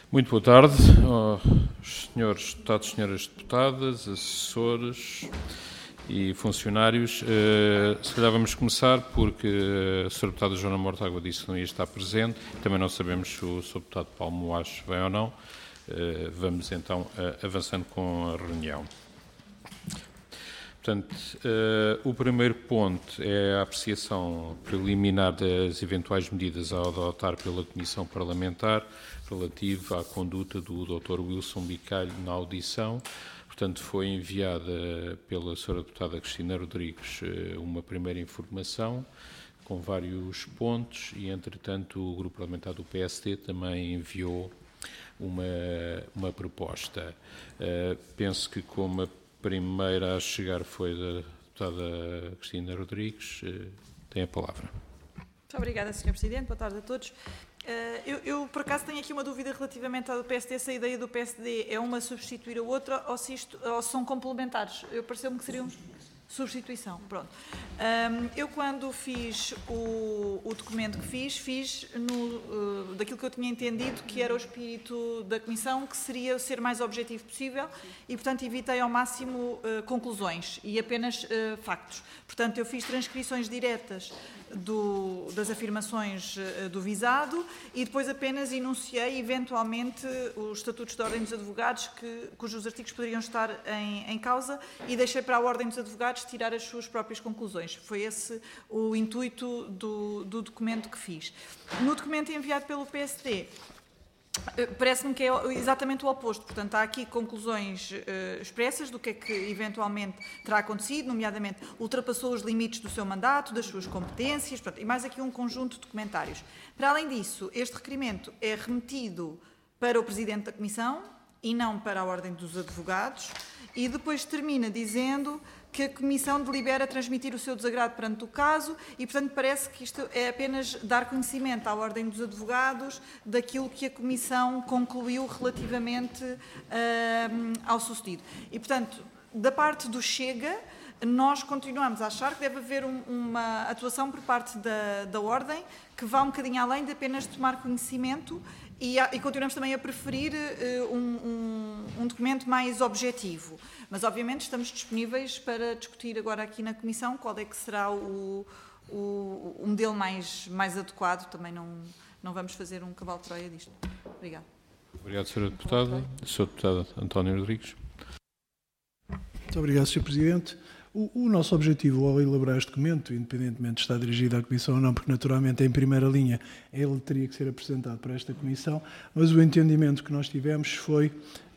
Muito boa tarde aos senhores deputados, senhoras deputadas, assessores e funcionários. Se calhar vamos começar porque a Sra. Deputada Joana Mortágua disse que não ia estar presente. Também não sabemos se o Sr. Deputado Paulo Moacho vem ou não. Vamos então avançando com a reunião. Portanto, o primeiro ponto é a apreciação preliminar das eventuais medidas a adotar pela Comissão Parlamentar relativa à conduta do Dr. Wilson Bicalho na audição. Portanto, foi enviada pela Sra. Deputada Cristina Rodrigues uma primeira informação com vários pontos e, entretanto, o Grupo Parlamentar do PSD também enviou uma proposta. Penso que como a primeira a chegar foi da deputada Cristina Rodrigues. Tem a palavra. Muito obrigada, Sr. Presidente. Boa tarde a todos. Eu, por acaso, tenho aqui uma dúvida relativamente ao PSD, se a ideia do PSD é uma substituir a outra ou se são complementares. Pareceu-me que seriam substituição. Pronto. Eu, quando fiz o documento que fiz daquilo que eu tinha entendido que era o espírito da Comissão, que seria ser mais objetivo possível e, portanto, evitei ao máximo conclusões e apenas factos. Portanto, eu fiz transcrições diretas das afirmações do visado e depois apenas enunciei, eventualmente, os estatutos da Ordem dos Advogados, cujos artigos poderiam estar em causa, e deixei para a Ordem dos Advogados tirar as suas próprias conclusões. Foi esse o intuito do documento que fiz. No documento enviado pelo PSD, parece-me que é exatamente o oposto. Portanto, há aqui conclusões expressas do que é que eventualmente terá acontecido, nomeadamente ultrapassou os limites do seu mandato, das suas competências, e mais aqui um conjunto de comentários. Para além disso, este requerimento é remetido para o Presidente da Comissão e não para a Ordem dos Advogados, e depois termina dizendo que a Comissão delibera transmitir o seu desagrado perante o caso e, portanto, parece que isto é apenas dar conhecimento à Ordem dos Advogados daquilo que a Comissão concluiu relativamente ao sucedido. E, portanto, da parte do Chega, nós continuamos a achar que deve haver uma atuação por parte da Ordem que vá um bocadinho além de apenas tomar conhecimento e continuamos também a preferir um documento mais objetivo. Mas, obviamente, estamos disponíveis para discutir agora aqui na Comissão qual é que será o modelo mais adequado. Também não vamos fazer um cavalo de Troia disto. Obrigada. Obrigado, Sra. Deputada. Sr. Deputado António Rodrigues. Muito obrigado, Sr. Presidente. O nosso objetivo ao elaborar este documento, independentemente de estar dirigido à Comissão ou não, porque naturalmente em primeira linha ele teria que ser apresentado para esta Comissão, mas o entendimento que nós tivemos foi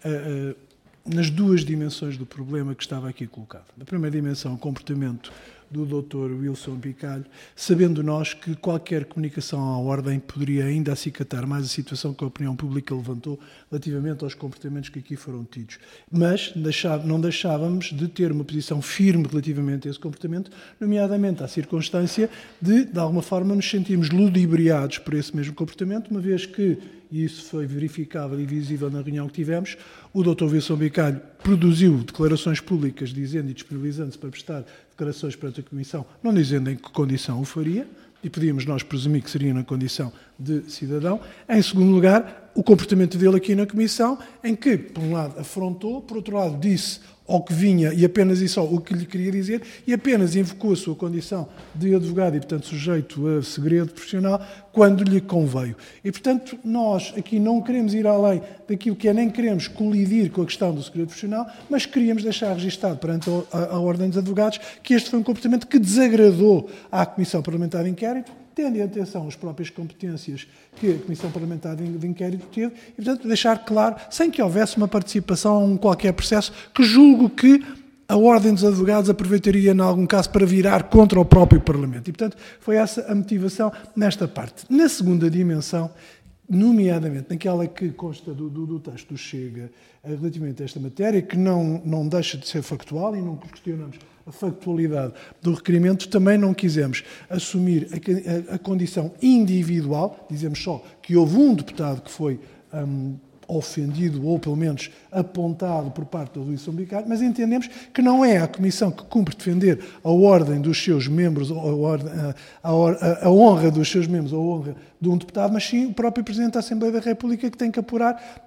nas duas dimensões do problema que estava aqui colocado. Na primeira dimensão, o comportamento do Dr. Wilson Bicalho, sabendo nós que qualquer comunicação à Ordem poderia ainda acicatar mais a situação que a opinião pública levantou relativamente aos comportamentos que aqui foram tidos. Mas não deixávamos de ter uma posição firme relativamente a esse comportamento, nomeadamente à circunstância de alguma forma, nos sentirmos ludibriados por esse mesmo comportamento, uma vez que, e isso foi verificável e visível na reunião que tivemos, o Dr. Wilson Bicalho produziu declarações públicas dizendo e disponibilizando-se para prestar declarações perante a Comissão, não dizendo em que condição o faria, e podíamos nós presumir que seria na condição de cidadão. Em segundo lugar, o comportamento dele aqui na Comissão, em que, por um lado, afrontou, por outro lado, disse ao que vinha e apenas isso o que lhe queria dizer e apenas invocou a sua condição de advogado e, portanto, sujeito a segredo profissional quando lhe conveio. E, portanto, nós aqui não queremos ir além daquilo que nem queremos colidir com a questão do segredo profissional, mas queríamos deixar registado perante a Ordem dos Advogados que este foi um comportamento que desagradou à Comissão Parlamentar de Inquérito, tendo em atenção as próprias competências que a Comissão Parlamentar de Inquérito teve, e, portanto, deixar claro, sem que houvesse uma participação a um qualquer processo, que julgo que a Ordem dos Advogados aproveitaria, em algum caso, para virar contra o próprio Parlamento. E, portanto, foi essa a motivação nesta parte. Na segunda dimensão, nomeadamente naquela que consta do texto do Chega relativamente a esta matéria, que não deixa de ser factual e não questionamos a factualidade do requerimento, também não quisemos assumir a condição individual, dizemos só que houve um deputado que foi ofendido ou, pelo menos, apontado por parte do Wilson Bicalho, mas entendemos que não é a Comissão que cumpre defender a ordem dos seus membros, a honra dos seus membros, a honra de um deputado, mas sim o próprio Presidente da Assembleia da República que tem que apurar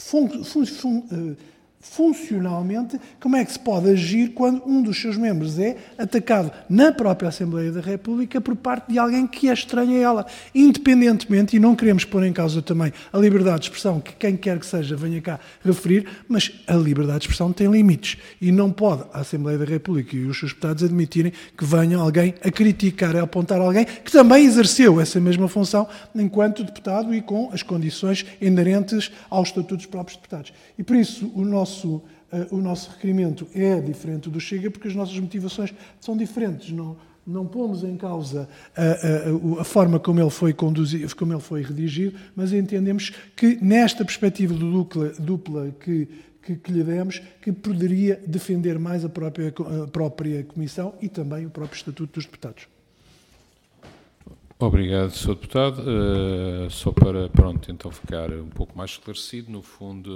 funcionalmente como é que se pode agir quando um dos seus membros é atacado na própria Assembleia da República por parte de alguém que é estranho a ela. Independentemente, e não queremos pôr em causa também a liberdade de expressão, que quem quer que seja venha cá referir, mas a liberdade de expressão tem limites e não pode a Assembleia da República e os seus deputados admitirem que venha alguém a criticar, a apontar alguém que também exerceu essa mesma função enquanto deputado e com as condições inerentes aos estatutos dos próprios deputados. E por isso o nosso requerimento é diferente do Chega, porque as nossas motivações são diferentes. Não pomos em causa a forma como ele foi conduzido, como ele foi redigido, mas entendemos que nesta perspectiva dupla que lhe demos, que poderia defender mais a própria Comissão e também o próprio Estatuto dos Deputados. Obrigado, Sr. Deputado. Só para, então ficar um pouco mais esclarecido, no fundo,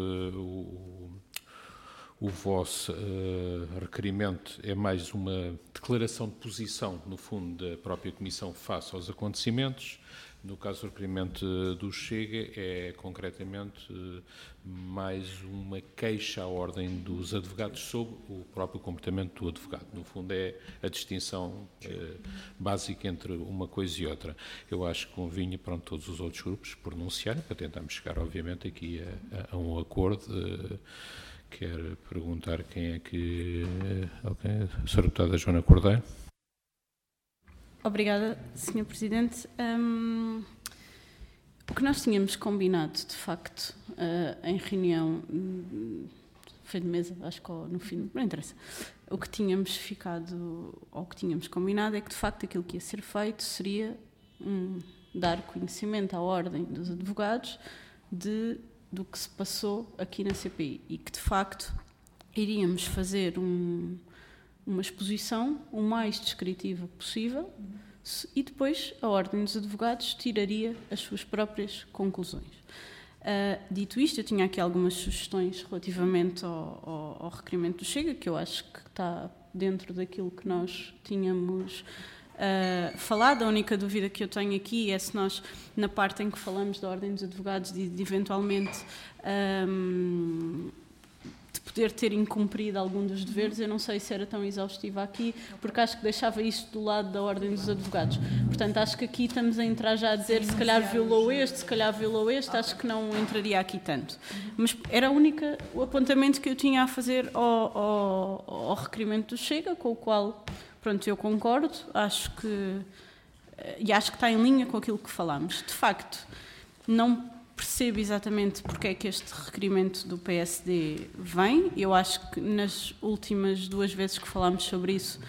o vosso requerimento é mais uma declaração de posição, no fundo, da própria Comissão face aos acontecimentos. No caso do requerimento do Chega, é concretamente mais uma queixa à ordem dos advogados sobre o próprio comportamento do advogado. No fundo, é a distinção básica entre uma coisa e outra. Eu acho que convinha para todos os outros grupos pronunciarem, para tentarmos chegar, obviamente, aqui a um acordo. Quero perguntar quem é que... A Sra. Deputada Joana Cordeiro. Obrigada, Sr. Presidente. O que nós tínhamos combinado, de facto, em reunião, foi de mesa, acho que no fim, não interessa. O que tínhamos ficado, ou o que tínhamos combinado é que, de facto, aquilo que ia ser feito seria dar conhecimento à ordem dos advogados do que se passou aqui na CPI e que, de facto, iríamos fazer uma exposição o mais descritiva possível e depois a Ordem dos Advogados tiraria as suas próprias conclusões. Dito isto, eu tinha aqui algumas sugestões relativamente ao requerimento do Chega, que eu acho que está dentro daquilo que nós tínhamos falado. A única dúvida que eu tenho aqui é se nós, na parte em que falamos da Ordem dos Advogados, de eventualmente de poder ter incumprido algum dos deveres, eu não sei se era tão exaustiva aqui, porque acho que deixava isto do lado da Ordem dos Advogados. Portanto, acho que aqui estamos a entrar já a dizer se calhar violou este, se calhar violou este, acho que não entraria aqui tanto. Mas era o apontamento que eu tinha a fazer ao requerimento do Chega, com o qual, eu concordo, acho que está em linha com aquilo que falámos. De facto, não percebo exatamente porque é que este requerimento do PSD vem. Eu acho que nas últimas 2 vezes que falámos sobre isso,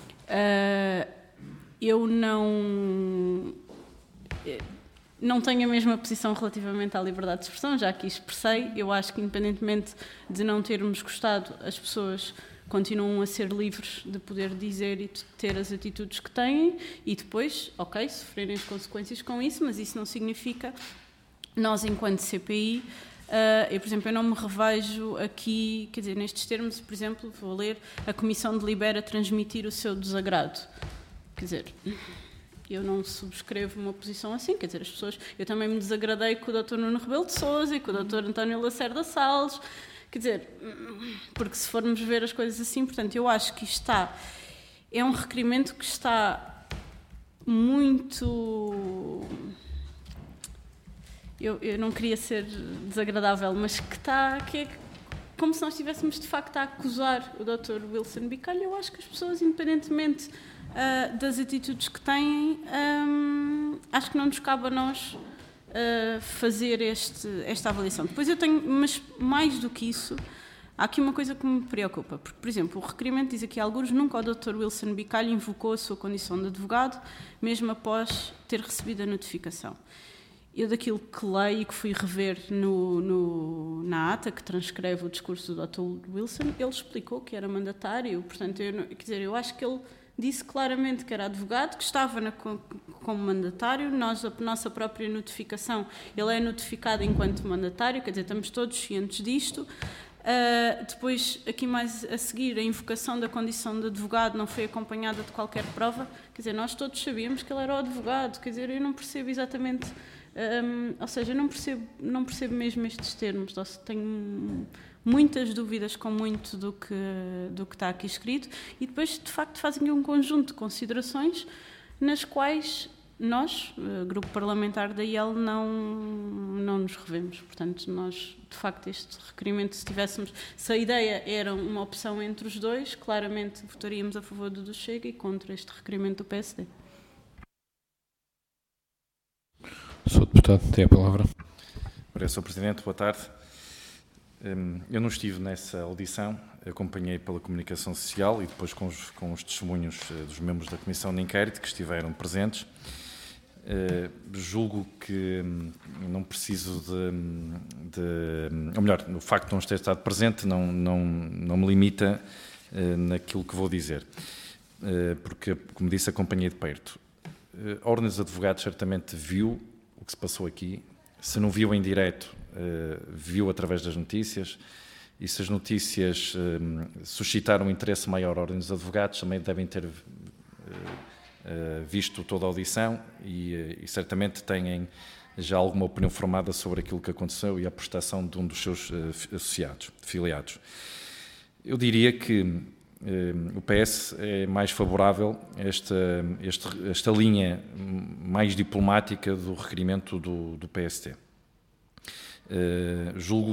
eu não tenho a mesma posição relativamente à liberdade de expressão, já que expressei. Eu acho que, independentemente de não termos gostado, as pessoas continuam a ser livres de poder dizer e de ter as atitudes que têm e depois, sofrerem as consequências com isso, mas isso não significa... Nós, enquanto CPI, por exemplo, eu não me revejo aqui, quer dizer, nestes termos, por exemplo, vou ler, a Comissão delibera transmitir o seu desagrado. Quer dizer, eu não subscrevo uma posição assim, quer dizer, as pessoas... Eu também me desagradei com o Dr. Nuno Rebelo de Sousa e com o Dr. António Lacerda Salles, quer dizer, porque se formos ver as coisas assim, portanto, eu acho que isto é um requerimento que está muito... Eu não queria ser desagradável, mas que é como se nós estivéssemos de facto a acusar o Dr. Wilson Bicalho. Eu acho que as pessoas, independentemente das atitudes que têm, acho que não nos cabe a nós fazer esta avaliação. Depois eu tenho, mas mais do que isso, há aqui uma coisa que me preocupa, porque, por exemplo, o requerimento diz aqui alguns, nunca o Dr. Wilson Bicalho invocou a sua condição de advogado, mesmo após ter recebido a notificação. Eu, daquilo que leio e que fui rever na ata que transcreve o discurso do Dr. Wilson, ele explicou que era mandatário, portanto, eu acho que ele disse claramente que era advogado, que estava como mandatário. Nós, a nossa própria notificação, ele é notificado enquanto mandatário, quer dizer, estamos todos cientes disto. Depois, aqui mais a seguir, a invocação da condição de advogado não foi acompanhada de qualquer prova. Quer dizer, nós todos sabíamos que ele era o advogado. Quer dizer, eu não percebo exatamente, ou seja, não percebo mesmo estes termos. Tenho muitas dúvidas com muito do que está aqui escrito, e depois, de facto, fazem um conjunto de considerações nas quais nós, grupo parlamentar da IEL, não nos revemos. Portanto, nós, de facto, este requerimento, se a ideia era uma opção entre os dois, claramente votaríamos a favor do Chega e contra este requerimento do PSD. Sr. Deputado, tem a palavra. Obrigado, Sr. Presidente. Boa tarde. Eu não estive nessa audição, acompanhei pela comunicação social e depois com os testemunhos dos membros da Comissão de Inquérito que estiveram presentes. Julgo que não preciso ou melhor, o facto de não ter estado presente não me limita naquilo que vou dizer, porque, como disse, acompanhei de perto. A Ordem dos Advogados certamente viu o que se passou aqui. Se não viu em direto, viu através das notícias, e se as notícias suscitaram um interesse maior à Ordem dos Advogados, também devem ter visto toda a audição e certamente têm já alguma opinião formada sobre aquilo que aconteceu e a prestação de um dos seus filiados. Eu diria que o PS é mais favorável a esta linha mais diplomática do requerimento do PST. Julgo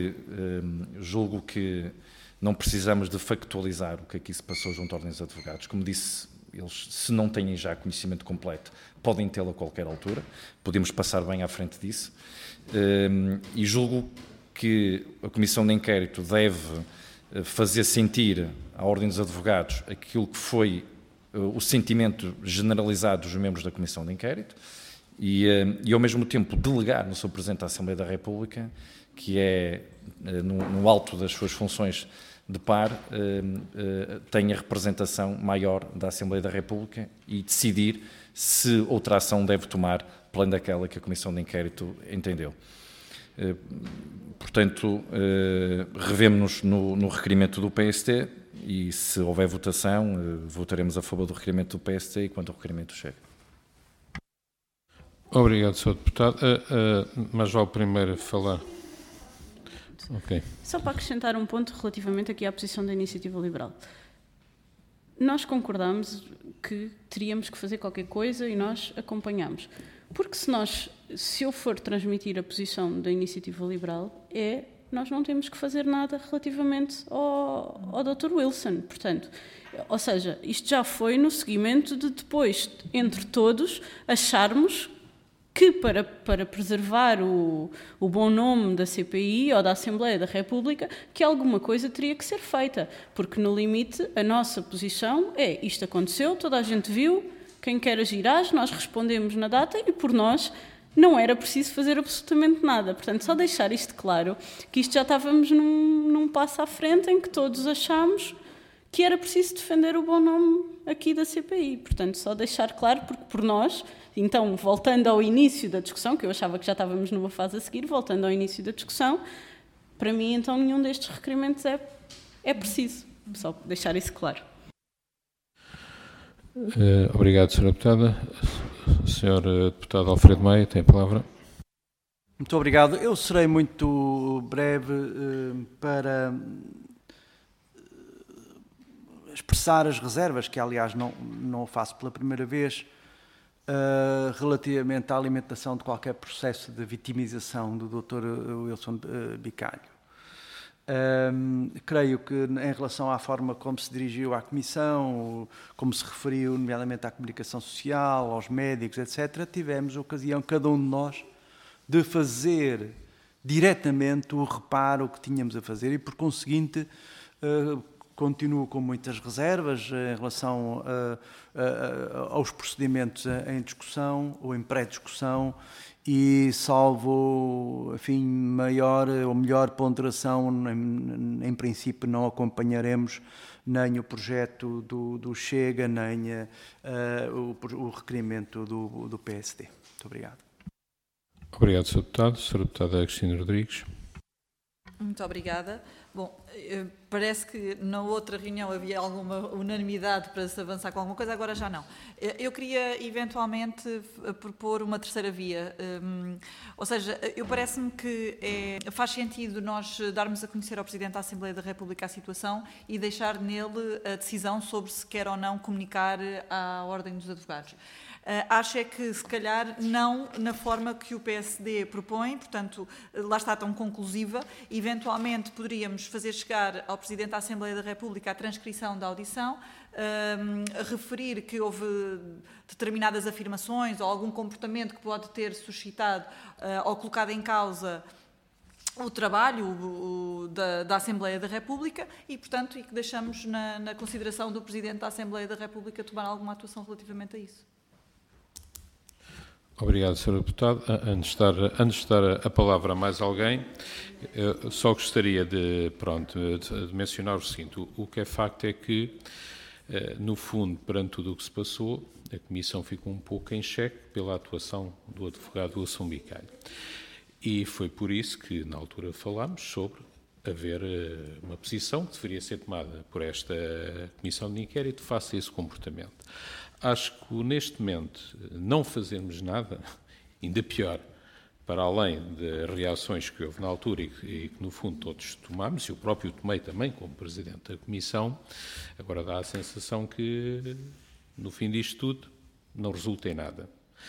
que não precisamos de factualizar o que aqui se passou junto à Ordem dos Advogados. Como disse, eles, se não têm já conhecimento completo, podem tê-lo a qualquer altura. Podemos passar bem à frente disso. E julgo que a Comissão de Inquérito deve fazer sentir à Ordem dos Advogados aquilo que foi o sentimento generalizado dos membros da Comissão de Inquérito e ao mesmo tempo delegar no seu Presidente da Assembleia da República, que é, no alto das suas funções de par, tem a representação maior da Assembleia da República e decidir se outra ação deve tomar, para além daquela que a Comissão de Inquérito entendeu. Portanto, revemo-nos no requerimento do PST e, se houver votação, votaremos a favor do requerimento do PST e quanto ao requerimento do Chega. Obrigado, Sr. Deputado. Mas vale primeiro falar. Okay. Só para acrescentar um ponto relativamente aqui à posição da Iniciativa Liberal. Nós concordamos que teríamos que fazer qualquer coisa e nós acompanhamos. Porque se eu for transmitir a posição da Iniciativa Liberal, nós não temos que fazer nada relativamente ao Dr. Wilson. Portanto, ou seja, isto já foi no seguimento de depois, entre todos, acharmos que para preservar o bom nome da CPI ou da Assembleia da República, que alguma coisa teria que ser feita. Porque, no limite, a nossa posição é: isto aconteceu, toda a gente viu, quem quer agir age, nós respondemos na data e, por nós, não era preciso fazer absolutamente nada. Portanto, só deixar isto claro, que isto já estávamos num passo à frente em que todos achámos que era preciso defender o bom nome aqui da CPI. Portanto, só deixar claro, porque por nós... Então, voltando ao início da discussão, que eu achava que já estávamos numa fase a seguir, voltando ao início da discussão, para mim, então, nenhum destes requerimentos é preciso. Só deixar isso claro. Obrigado, Sra. Deputada. Sr. Deputado Alfredo Maia, tem a palavra. Muito obrigado. Eu serei muito breve para expressar as reservas, que aliás não o faço pela primeira vez, relativamente à alimentação de qualquer processo de vitimização do Dr. Wilson Bicalho. Creio que, em relação à forma como se dirigiu à Comissão, como se referiu, nomeadamente à comunicação social, aos médicos, etc., tivemos a ocasião, cada um de nós, de fazer diretamente o reparo que tínhamos a fazer e, por conseguinte, continuo com muitas reservas em relação aos procedimentos em discussão ou em pré-discussão e salvo, enfim, maior ou melhor ponderação, em princípio não acompanharemos nem o projeto do Chega, nem o requerimento do PSD. Muito obrigado. Obrigado, Sr. Deputado. Sra. Deputada Cristina Rodrigues. Muito obrigada. Bom, parece que na outra reunião havia alguma unanimidade para se avançar com alguma coisa, agora já não. Eu queria eventualmente propor uma terceira via, ou seja, parece-me que faz sentido nós darmos a conhecer ao Presidente da Assembleia da República a situação e deixar nele a decisão sobre se quer ou não comunicar à Ordem dos Advogados. Acho é que, se calhar, não na forma que o PSD propõe, portanto, lá está tão conclusiva. Eventualmente, poderíamos fazer chegar ao Presidente da Assembleia da República a transcrição da audição, referir que houve determinadas afirmações ou algum comportamento que pode ter suscitado ou colocado em causa o trabalho da Assembleia da República e, portanto, que deixamos na consideração do Presidente da Assembleia da República tomar alguma atuação relativamente a isso. Obrigado, Sr. Deputado. Antes de dar a palavra a mais alguém, eu só gostaria de mencionar o seguinte. O que é facto é que, no fundo, perante tudo o que se passou, a Comissão ficou um pouco em xeque pela atuação do advogado Wilson Bicalho. E foi por isso que, na altura, falámos sobre haver uma posição que deveria ser tomada por esta Comissão de Inquérito face a esse comportamento. Acho que, neste momento, não fazermos nada, ainda pior, para além de reações que houve na altura e que, no fundo, todos tomámos, eu próprio tomei também como Presidente da Comissão, agora dá a sensação que, no fim disto tudo, não resulta em nada.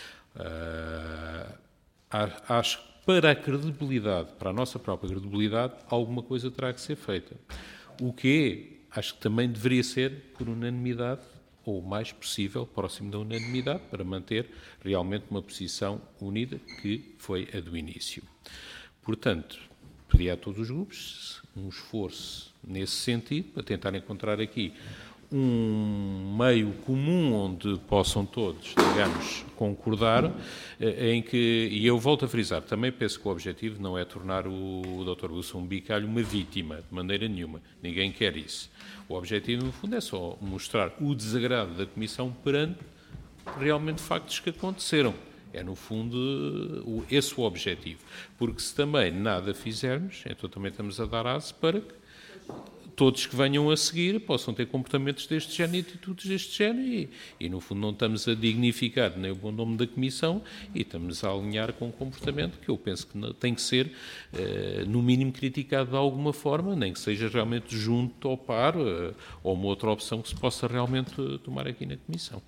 Acho que para a credibilidade, para a nossa própria credibilidade, alguma coisa terá que ser feita. O que acho que também deveria ser por unanimidade, ou o mais possível, próximo da unanimidade, para manter realmente uma posição unida, que foi a do início. Portanto, pedi a todos os grupos um esforço nesse sentido, para tentar encontrar aqui um meio comum onde possam todos, digamos, concordar, em que, e eu volto a frisar, também penso que o objetivo não é tornar o Dr. Wilson Bicalho uma vítima, de maneira nenhuma, ninguém quer isso. O objetivo, no fundo, é só mostrar o desagrado da Comissão perante realmente factos que aconteceram. É, no fundo, esse o objetivo. Porque se também nada fizermos, então também estamos a dar aso para que todos que venham a seguir possam ter comportamentos deste género e atitudes deste género e, no fundo, não estamos a dignificar nem o bom nome da Comissão e estamos a alinhar com um comportamento que eu penso que tem que ser, no mínimo, criticado de alguma forma, nem que seja realmente junto ao par ou uma outra opção que se possa realmente tomar aqui na Comissão.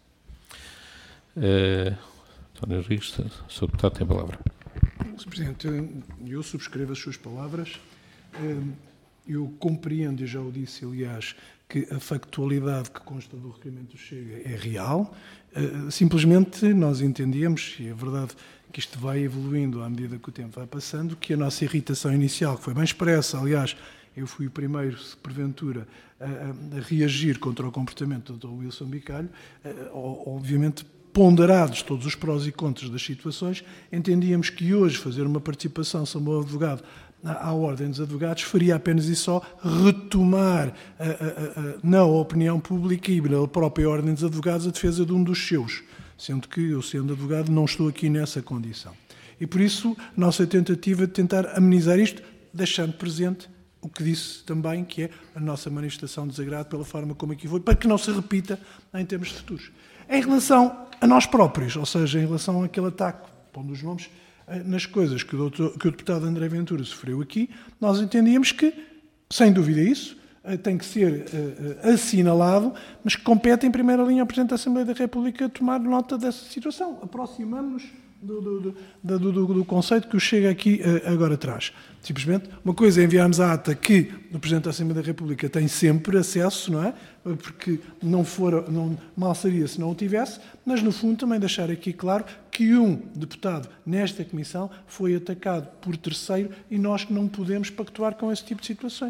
António Rodrigues, Sr. Deputado, tem a palavra. Sr. Presidente, eu subscrevo as suas palavras. Eu compreendo, e já o disse, aliás, que a factualidade que consta do requerimento do Chega é real. Simplesmente nós entendemos, e é verdade que isto vai evoluindo à medida que o tempo vai passando, que a nossa irritação inicial, que foi bem expressa, aliás, eu fui o primeiro, porventura, a reagir contra o comportamento do Dr. Wilson Bicalho, obviamente, ponderados todos os prós e contras das situações, entendíamos que hoje fazer uma participação como advogado à Ordem dos Advogados faria apenas e só retomar na opinião pública e na própria Ordem dos Advogados a defesa de um dos seus, sendo que eu, sendo advogado, não estou aqui nessa condição. E por isso, nossa tentativa de tentar amenizar isto, deixando presente o que disse também, que é a nossa manifestação de desagrado pela forma como aqui foi, para que não se repita em termos futuros. Em relação a nós próprios, ou seja, em relação àquele ataque, pondo os nomes, nas coisas que o deputado André Ventura sofreu aqui, nós entendíamos que, sem dúvida isso, tem que ser assinalado, mas que compete em primeira linha ao Presidente da Assembleia da República tomar nota dessa situação. Aproximamos-nos do conceito que o Chega aqui agora traz. Simplesmente, uma coisa é enviarmos a ata que o Presidente da Assembleia da República tem sempre acesso, não é? Porque mal seria se não o tivesse, mas no fundo também deixar aqui claro que um deputado nesta Comissão foi atacado por terceiro e nós não podemos pactuar com esse tipo de situações.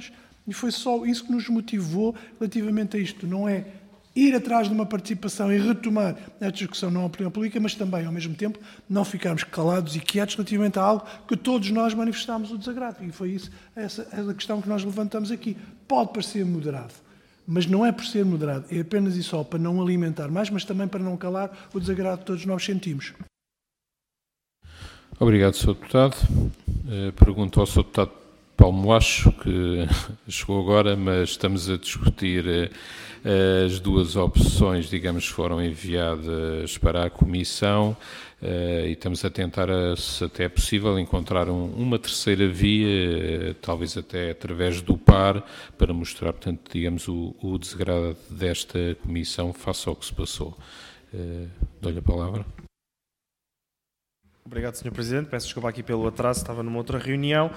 E foi só isso que nos motivou relativamente a isto. Não é ir atrás de uma participação e retomar esta discussão na opinião pública, mas também, ao mesmo tempo, não ficarmos calados e quietos relativamente a algo que todos nós manifestámos o desagrado. E foi isso, essa questão que nós levantamos aqui. Pode parecer moderado, mas não é por ser moderado, é apenas e só para não alimentar mais, mas também para não calar o desagrado que todos nós sentimos. Obrigado, Sr. Deputado. Pergunto ao Sr. Deputado Paulo Moacho, que chegou agora, mas estamos a discutir as duas opções, digamos, que foram enviadas para a Comissão e estamos a tentar, se até é possível, encontrar uma terceira via, talvez até através do PAR, para mostrar, portanto, digamos, o desagrado desta Comissão face ao que se passou. Dou-lhe a palavra. Obrigado, Sr. Presidente. Peço desculpa aqui pelo atraso, estava numa outra reunião.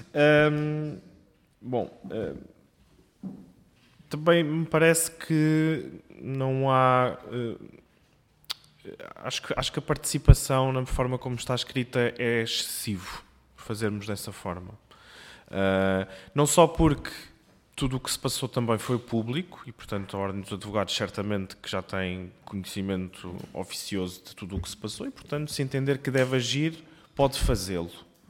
Também me parece que não há... Acho que a participação, na forma como está escrita, é excessivo fazermos dessa forma. Não só porque tudo o que se passou também foi público e, portanto, a Ordem dos Advogados certamente que já tem conhecimento oficioso de tudo o que se passou e, portanto, se entender que deve agir, pode fazê-lo.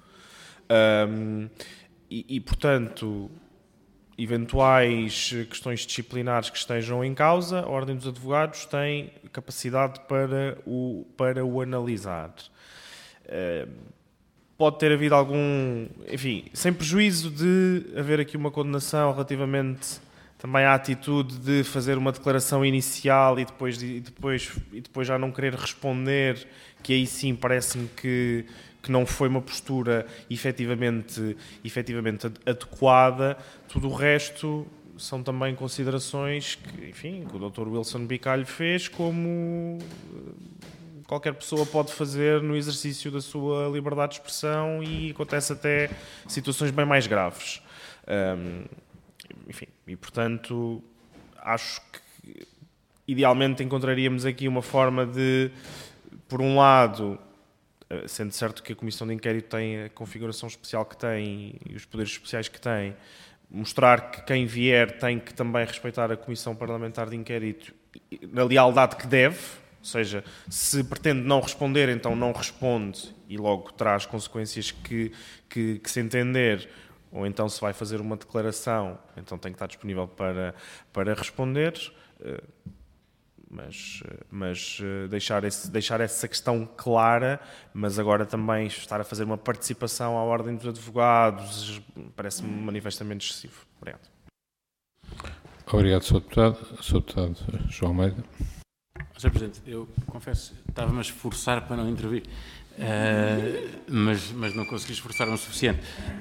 Portanto, eventuais questões disciplinares que estejam em causa, a Ordem dos Advogados tem capacidade para o analisar. Pode ter havido algum... Enfim, sem prejuízo de haver aqui uma condenação relativamente também à atitude de fazer uma declaração inicial e depois já não querer responder, que aí sim parece-me que não foi uma postura efetivamente adequada. Tudo o resto são também considerações que, enfim, que o Dr. Wilson Bicalho fez, como qualquer pessoa pode fazer no exercício da sua liberdade de expressão, e acontece até situações bem mais graves. Enfim, e portanto, acho que idealmente encontraríamos aqui uma forma de, por um lado, sendo certo que a Comissão de Inquérito tem a configuração especial que tem e os poderes especiais que tem, mostrar que quem vier tem que também respeitar a Comissão Parlamentar de Inquérito na lealdade que deve. Ou seja, se pretende não responder, então não responde e logo traz consequências que se entender, ou então se vai fazer uma declaração, então tem que estar disponível para responder, mas deixar essa questão clara, mas agora também estar a fazer uma participação à Ordem dos Advogados parece-me manifestamente excessivo. Obrigado. Obrigado, Sr. Deputado. Sr. Deputado João Almeida. Sr. Presidente, eu confesso, estava-me a esforçar para não intervir, mas não consegui esforçar-me o suficiente.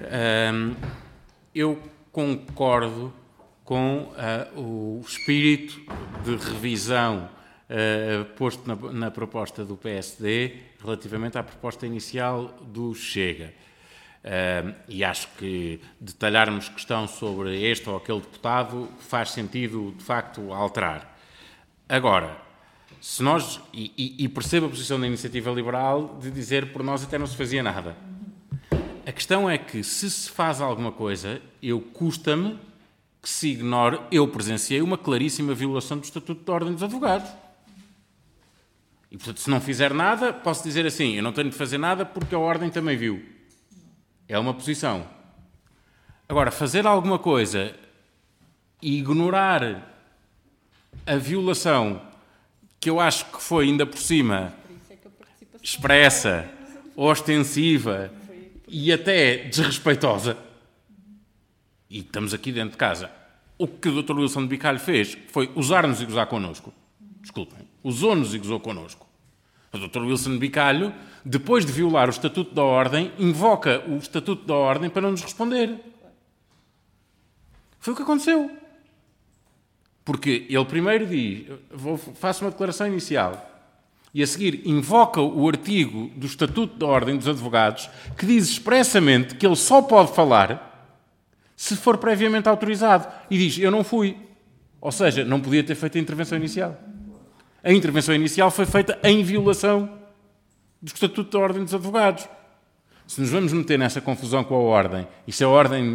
Eu concordo com o espírito de revisão posto na proposta do PSD relativamente à proposta inicial do Chega. E acho que detalharmos questão sobre este ou aquele deputado faz sentido, de facto, alterar. Agora, se nós, e percebo a posição da Iniciativa Liberal de dizer por nós até não se fazia nada. A questão é que se faz alguma coisa, custa-me que se ignore, eu presenciei uma claríssima violação do Estatuto da Ordem dos Advogados. E, portanto, se não fizer nada, posso dizer assim, eu não tenho de fazer nada porque a Ordem também viu. É uma posição. Agora, fazer alguma coisa e ignorar a violação, que eu acho que foi ainda por cima expressa, ostensiva e até desrespeitosa, e estamos aqui dentro de casa, o que o Dr. Wilson de Bicalho fez foi usar-nos e gozar connosco. Desculpem, usou-nos e gozou connosco. O Dr. Wilson de Bicalho, depois de violar o Estatuto da Ordem, invoca o Estatuto da Ordem para não nos responder. Foi o que aconteceu. Porque ele primeiro diz, faço uma declaração inicial, e a seguir invoca o artigo do Estatuto da Ordem dos Advogados, que diz expressamente que ele só pode falar se for previamente autorizado. E diz, eu não fui. Ou seja, não podia ter feito a intervenção inicial. A intervenção inicial foi feita em violação do Estatuto da Ordem dos Advogados. Se nos vamos meter nessa confusão com a Ordem, e se a Ordem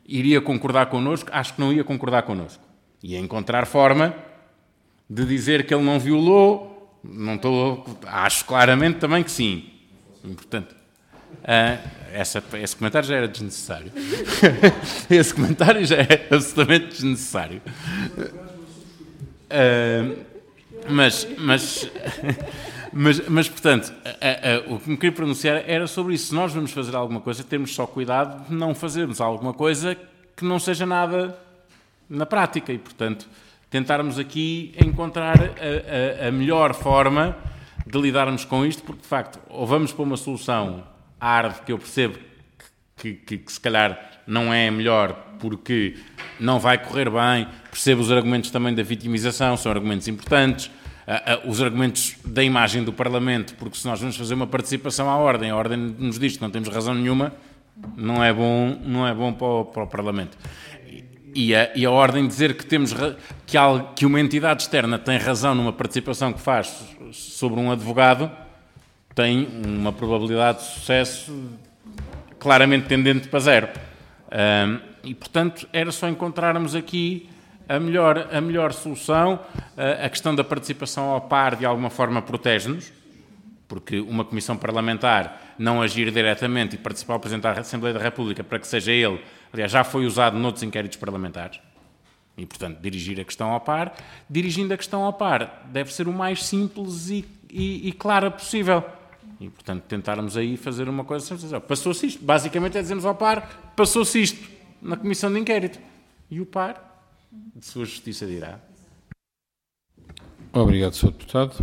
iria concordar connosco, acho que não ia concordar connosco. Ia encontrar forma de dizer que ele não violou, acho claramente também que sim. E, portanto, esse comentário já era desnecessário. Esse comentário já é absolutamente desnecessário. Mas, portanto, o que me queria pronunciar era sobre isso. Se nós vamos fazer alguma coisa, temos só cuidado de não fazermos alguma coisa que não seja nada na prática e, portanto, tentarmos aqui encontrar a melhor forma de lidarmos com isto, porque, de facto, ou vamos para uma solução hard, que eu percebo que se calhar não é a melhor porque não vai correr bem, percebo os argumentos também da vitimização, são argumentos importantes, os argumentos da imagem do Parlamento, porque se nós vamos fazer uma participação à ordem, a ordem nos diz que não temos razão nenhuma, não é bom para o Parlamento. E a ordem dizer que uma entidade externa tem razão numa participação que faz sobre um advogado tem uma probabilidade de sucesso claramente tendente para zero. E, portanto, era só encontrarmos aqui a melhor solução. A questão da participação ao par, de alguma forma, protege-nos, porque uma comissão parlamentar não agir diretamente e participar ao Presidente da Assembleia da República para que seja ele, aliás, já foi usado noutros inquéritos parlamentares, e, portanto, dirigir a questão ao par. Dirigindo a questão ao par deve ser o mais simples e clara possível. E, portanto, tentarmos aí fazer uma coisa... Passou-se isto. Basicamente é dizermos ao par, passou-se isto na comissão de inquérito. E o par, de sua justiça, dirá. Obrigado, Sr. Deputado.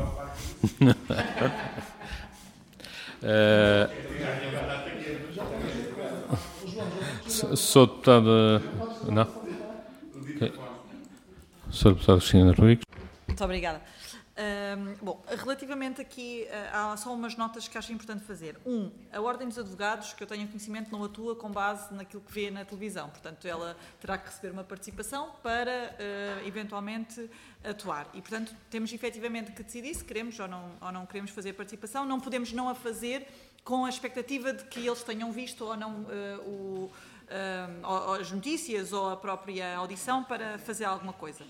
Sr. Deputado... Não? Okay. Sr. Deputado Cristina Rodrigues. Muito obrigada. Bom, relativamente aqui, há só umas notas que acho importante fazer. A Ordem dos Advogados, que eu tenho conhecimento, não atua com base naquilo que vê na televisão. Portanto, ela terá que receber uma participação para, eventualmente, atuar. E, portanto, temos efetivamente que decidir se queremos ou não queremos fazer participação. Não podemos não a fazer com a expectativa de que eles tenham visto ou não as notícias ou a própria audição para fazer alguma coisa.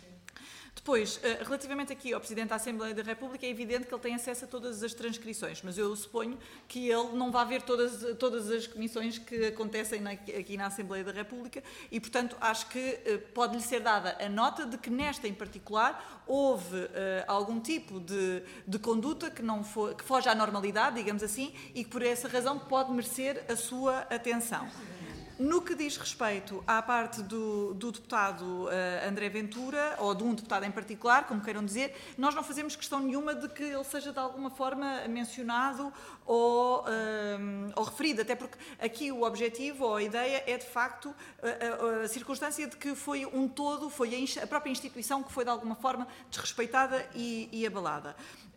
Depois, relativamente aqui ao Presidente da Assembleia da República, é evidente que ele tem acesso a todas as transcrições, mas eu suponho que ele não vai ver todas as comissões que acontecem aqui na Assembleia da República e, portanto, acho que pode-lhe ser dada a nota de que nesta em particular houve algum tipo de conduta que foge à normalidade, digamos assim, e que por essa razão pode merecer a sua atenção. No que diz respeito à parte do deputado André Ventura, ou de um deputado em particular, como queiram dizer, nós não fazemos questão nenhuma de que ele seja de alguma forma mencionado ou referido, até porque aqui o objetivo ou a ideia é de facto a circunstância de que foi um todo, foi a própria instituição que foi de alguma forma desrespeitada e abalada.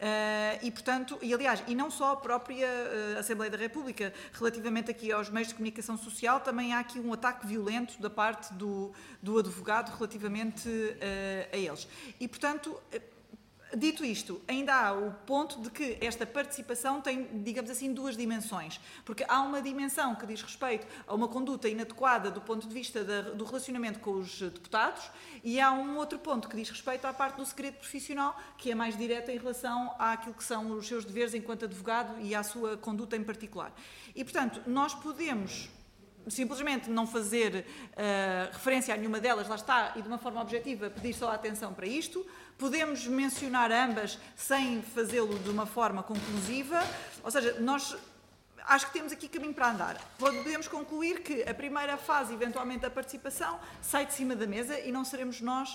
E, portanto, aliás, e não só a própria Assembleia da República, relativamente aqui aos meios de comunicação social, também há aqui um ataque violento da parte do advogado relativamente a eles. E, portanto, dito isto, ainda há o ponto de que esta participação tem, digamos assim, duas dimensões. Porque há uma dimensão que diz respeito a uma conduta inadequada do ponto de vista do relacionamento com os deputados e há um outro ponto que diz respeito à parte do segredo profissional, que é mais direta em relação àquilo que são os seus deveres enquanto advogado e à sua conduta em particular. E, portanto, nós podemos simplesmente não fazer referência a nenhuma delas, lá está, e de uma forma objetiva pedir só a atenção para isto. Podemos mencionar ambas sem fazê-lo de uma forma conclusiva, ou seja, nós acho que temos aqui caminho para andar. Podemos concluir que a primeira fase, eventualmente, da participação sai de cima da mesa e não seremos nós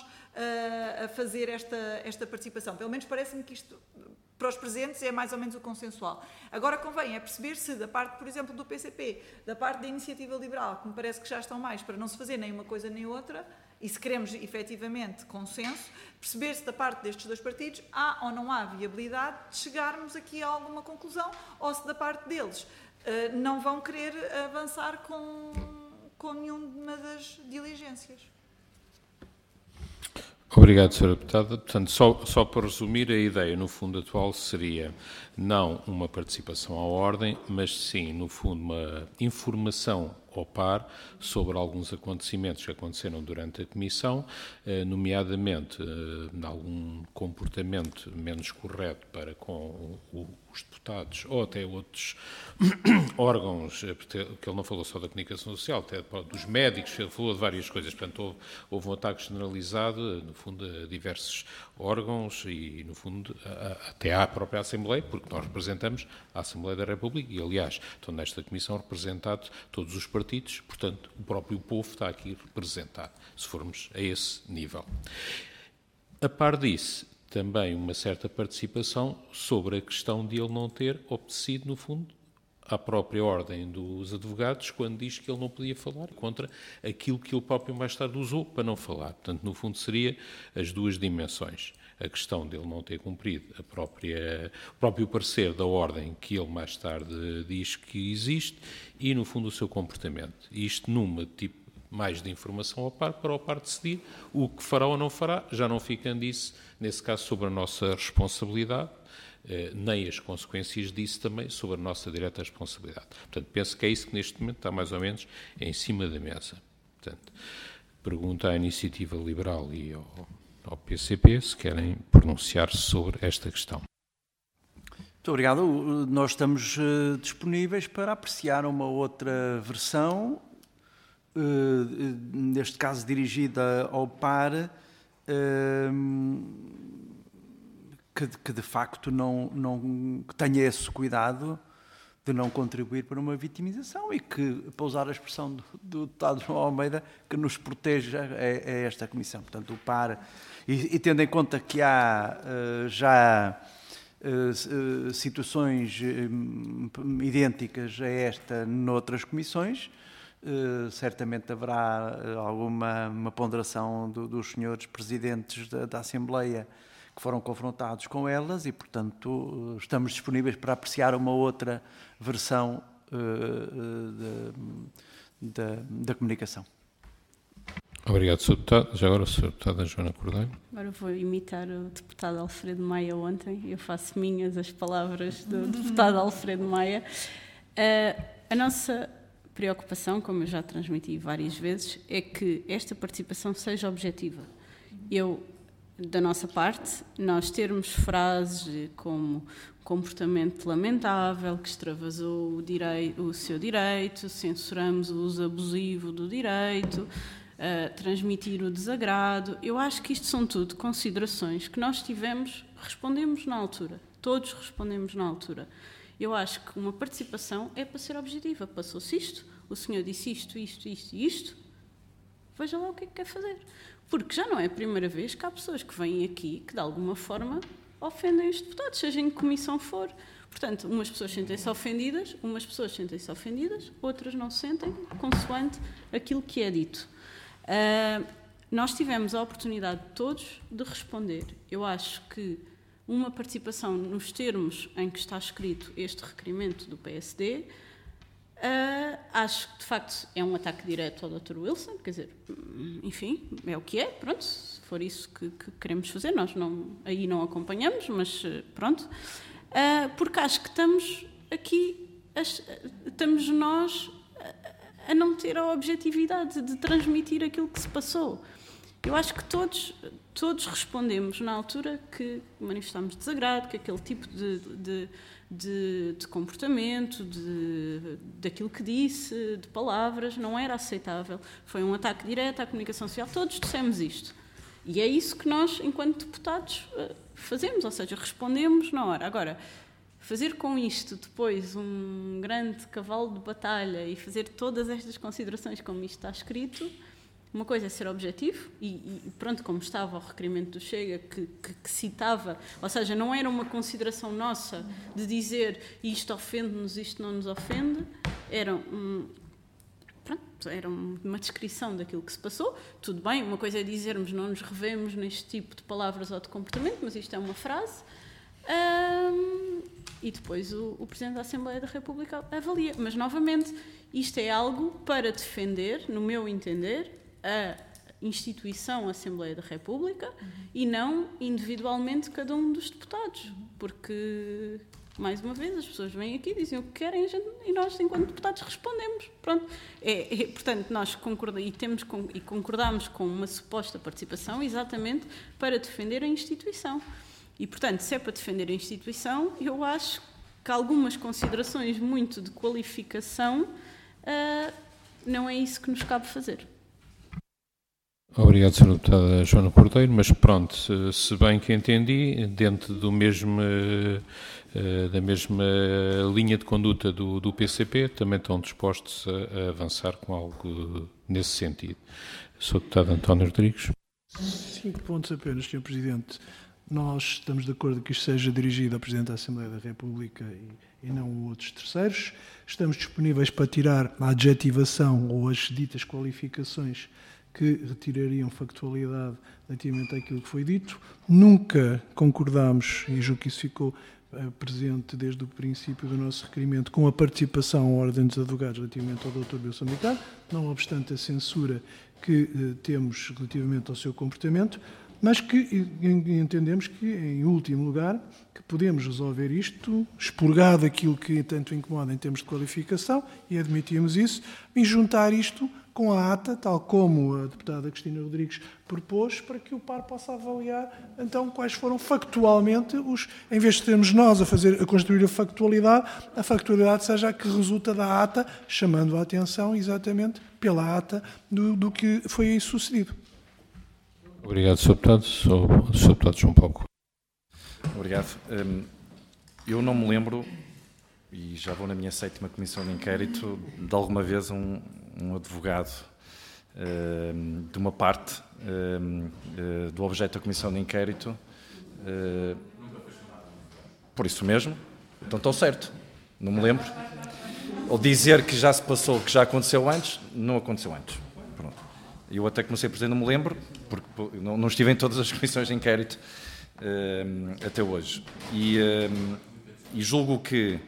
a fazer esta participação. Pelo menos parece-me que isto, para os presentes, é mais ou menos o consensual. Agora convém perceber se da parte, por exemplo, do PCP, da parte da Iniciativa Liberal, que me parece que já estão mais para não se fazer nem uma coisa nem outra, e se queremos efetivamente consenso, perceber se da parte destes dois partidos há ou não há viabilidade de chegarmos aqui a alguma conclusão, ou se da parte deles não vão querer avançar com nenhuma das diligências. Obrigado, Sra. Deputada. Portanto, só para resumir, a ideia, no fundo, atual seria não uma participação à ordem, mas sim, no fundo, uma informação ao par sobre alguns acontecimentos que aconteceram durante a Comissão, nomeadamente algum comportamento menos correto para com os deputados ou até outros órgãos, porque ele não falou só da comunicação social, até dos médicos, ele falou de várias coisas, portanto houve um ataque generalizado, no fundo, a diversos órgãos e, no fundo, até à própria Assembleia, porque nós representamos a Assembleia da República e, aliás, estão nesta Comissão representados todos os partidos, portanto, o próprio povo está aqui representado, se formos a esse nível. A par disso, também uma certa participação sobre a questão de ele não ter obedecido, no fundo, à própria ordem dos advogados, quando diz que ele não podia falar contra aquilo que ele próprio mais tarde usou para não falar. Portanto, no fundo, seria as duas dimensões. A questão dele não ter cumprido o próprio parecer da ordem que ele mais tarde diz que existe e, no fundo, o seu comportamento. Isto numa tipo mais de informação ao par, para o par decidir o que fará ou não fará, já não ficando isso, nesse caso, sobre a nossa responsabilidade, nem as consequências disso também sobre a nossa direta responsabilidade. Portanto, penso que é isso que neste momento está mais ou menos em cima da mesa. Portanto, pergunto à Iniciativa Liberal e ao PCP se querem pronunciar-se sobre esta questão. Muito obrigado. Nós estamos disponíveis para apreciar uma outra versão, neste caso dirigida ao par, que de facto que tenha esse cuidado de não contribuir para uma vitimização e que, para usar a expressão do deputado João Almeida, que nos proteja esta Comissão. Portanto, o par, e tendo em conta que há já situações idênticas a esta noutras comissões, certamente haverá uma ponderação dos senhores presidentes da Assembleia que foram confrontados com elas e, portanto, estamos disponíveis para apreciar uma outra versão da comunicação. Obrigado, Sr. Deputado. Já agora, Sra. Deputada Joana Cordeiro. Agora vou imitar o deputado Alfredo Maia ontem. Eu faço minhas as palavras do deputado Alfredo Maia. A nossa preocupação, como eu já transmiti várias vezes, é que esta participação seja objetiva. Da nossa parte, nós termos frases como comportamento lamentável, que extravasou o seu direito, censuramos o uso abusivo do direito, transmitir o desagrado. Eu acho que isto são tudo considerações que nós respondemos na altura. Todos respondemos na altura. Eu acho que uma participação é para ser objetiva. Passou-se isto, o senhor disse isto, veja lá o que é que quer fazer. Porque já não é a primeira vez que há pessoas que vêm aqui que, de alguma forma, ofendem os deputados, seja em que comissão for. Portanto, umas pessoas sentem-se ofendidas, outras não se sentem, consoante aquilo que é dito. Nós tivemos a oportunidade de todos de responder. Eu acho que uma participação nos termos em que está escrito este requerimento do PSD, acho que de facto é um ataque direto ao Dr. Wilson, quer dizer, enfim, é o que é, pronto, se for isso que queremos fazer, nós aí não acompanhamos, mas pronto, porque acho que estamos nós a não ter a objetividade de transmitir aquilo que se passou. Eu acho que todos respondemos na altura que manifestámos desagrado, que aquele tipo de comportamento, daquilo que disse, de palavras, não era aceitável. Foi um ataque direto à comunicação social, todos dissemos isto. E é isso que nós, enquanto deputados, fazemos, ou seja, respondemos na hora. Agora, fazer com isto depois um grande cavalo de batalha e fazer todas estas considerações como isto está escrito, uma coisa é ser objetivo e pronto, como estava o requerimento do Chega que citava, ou seja, não era uma consideração nossa de dizer isto ofende-nos, isto não nos ofende, era uma descrição daquilo que se passou. Tudo bem, uma coisa é dizermos não nos revemos neste tipo de palavras ou de comportamento, mas isto é uma frase. E depois o Presidente da Assembleia da República avalia. Mas, novamente, isto é algo para defender, no meu entender, a instituição Assembleia da República e não individualmente cada um dos deputados. Porque Mais uma vez, as pessoas vêm aqui, dizem o que querem e nós, enquanto deputados, respondemos. Pronto. Portanto, nós concordamos com uma suposta participação exatamente para defender a instituição. E, portanto, se é para defender a instituição, eu acho que algumas considerações muito de qualificação não é isso que nos cabe fazer. Obrigado, Sra. Deputada Joana Cordeiro, mas pronto, se bem que entendi, dentro da mesma linha de conduta do PCP, também estão dispostos a avançar com algo nesse sentido. Sr. Deputado António Rodrigues. 5 pontos apenas, Sr. Presidente. Nós estamos de acordo que isto seja dirigido ao Presidente da Assembleia da República e não a outros terceiros. Estamos disponíveis para tirar a adjetivação ou as ditas qualificações que retirariam factualidade relativamente àquilo que foi dito. Nunca concordámos, e julgo que isso ficou presente desde o princípio do nosso requerimento, com a participação à Ordem dos Advogados relativamente ao Dr. Wilson Bicar, não obstante a censura que temos relativamente ao seu comportamento, mas que entendemos que, em último lugar, que podemos resolver isto, expurgado aquilo que tanto incomoda em termos de qualificação, e admitimos isso, e juntar isto com a ata, tal como a deputada Cristina Rodrigues propôs, para que o par possa avaliar, então, quais foram factualmente em vez de termos nós a construir a factualidade seja a que resulta da ata, chamando a atenção exatamente pela ata do que foi aí sucedido. Obrigado, Sr. Deputado. Sr. Deputado João Paulo. Obrigado. Eu não me lembro, e já vou na minha 7ª comissão de inquérito, de alguma vez um advogado de uma parte do objeto da comissão de inquérito, por isso mesmo, então estou certo, não me lembro. Ou dizer que já se passou, que já aconteceu antes, não aconteceu antes. Pronto. Eu até comecei por dizer, não me lembro, porque não estive em todas as comissões de inquérito até hoje. E julgo que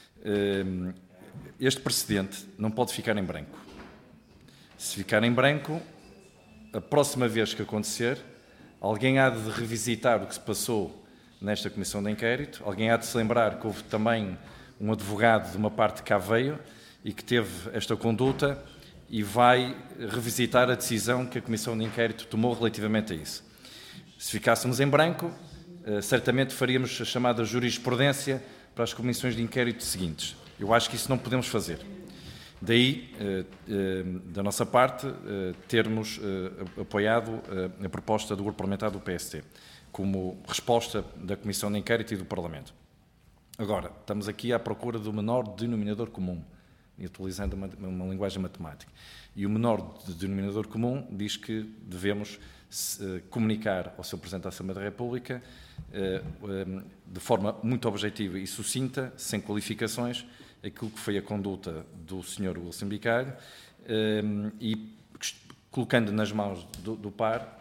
este precedente não pode ficar em branco. Se ficar em branco, a próxima vez que acontecer, alguém há de revisitar o que se passou nesta comissão de inquérito, alguém há de se lembrar que houve também um advogado de uma parte que cá veio e que teve esta conduta e vai revisitar a decisão que a comissão de inquérito tomou relativamente a isso. Se ficássemos em branco, certamente faríamos a chamada jurisprudência para as comissões de inquérito seguintes. Eu acho que isso não podemos fazer. Daí, da nossa parte, termos apoiado a proposta do Grupo Parlamentar do PSD, como resposta da Comissão de Inquérito e do Parlamento. Agora, estamos aqui à procura do menor denominador comum, utilizando uma linguagem matemática. E o menor denominador comum diz que devemos comunicar ao Sr. Presidente da Assembleia da República de forma muito objetiva e sucinta, sem qualificações, aquilo que foi a conduta do Sr. Wilson Bicar e colocando nas mãos do par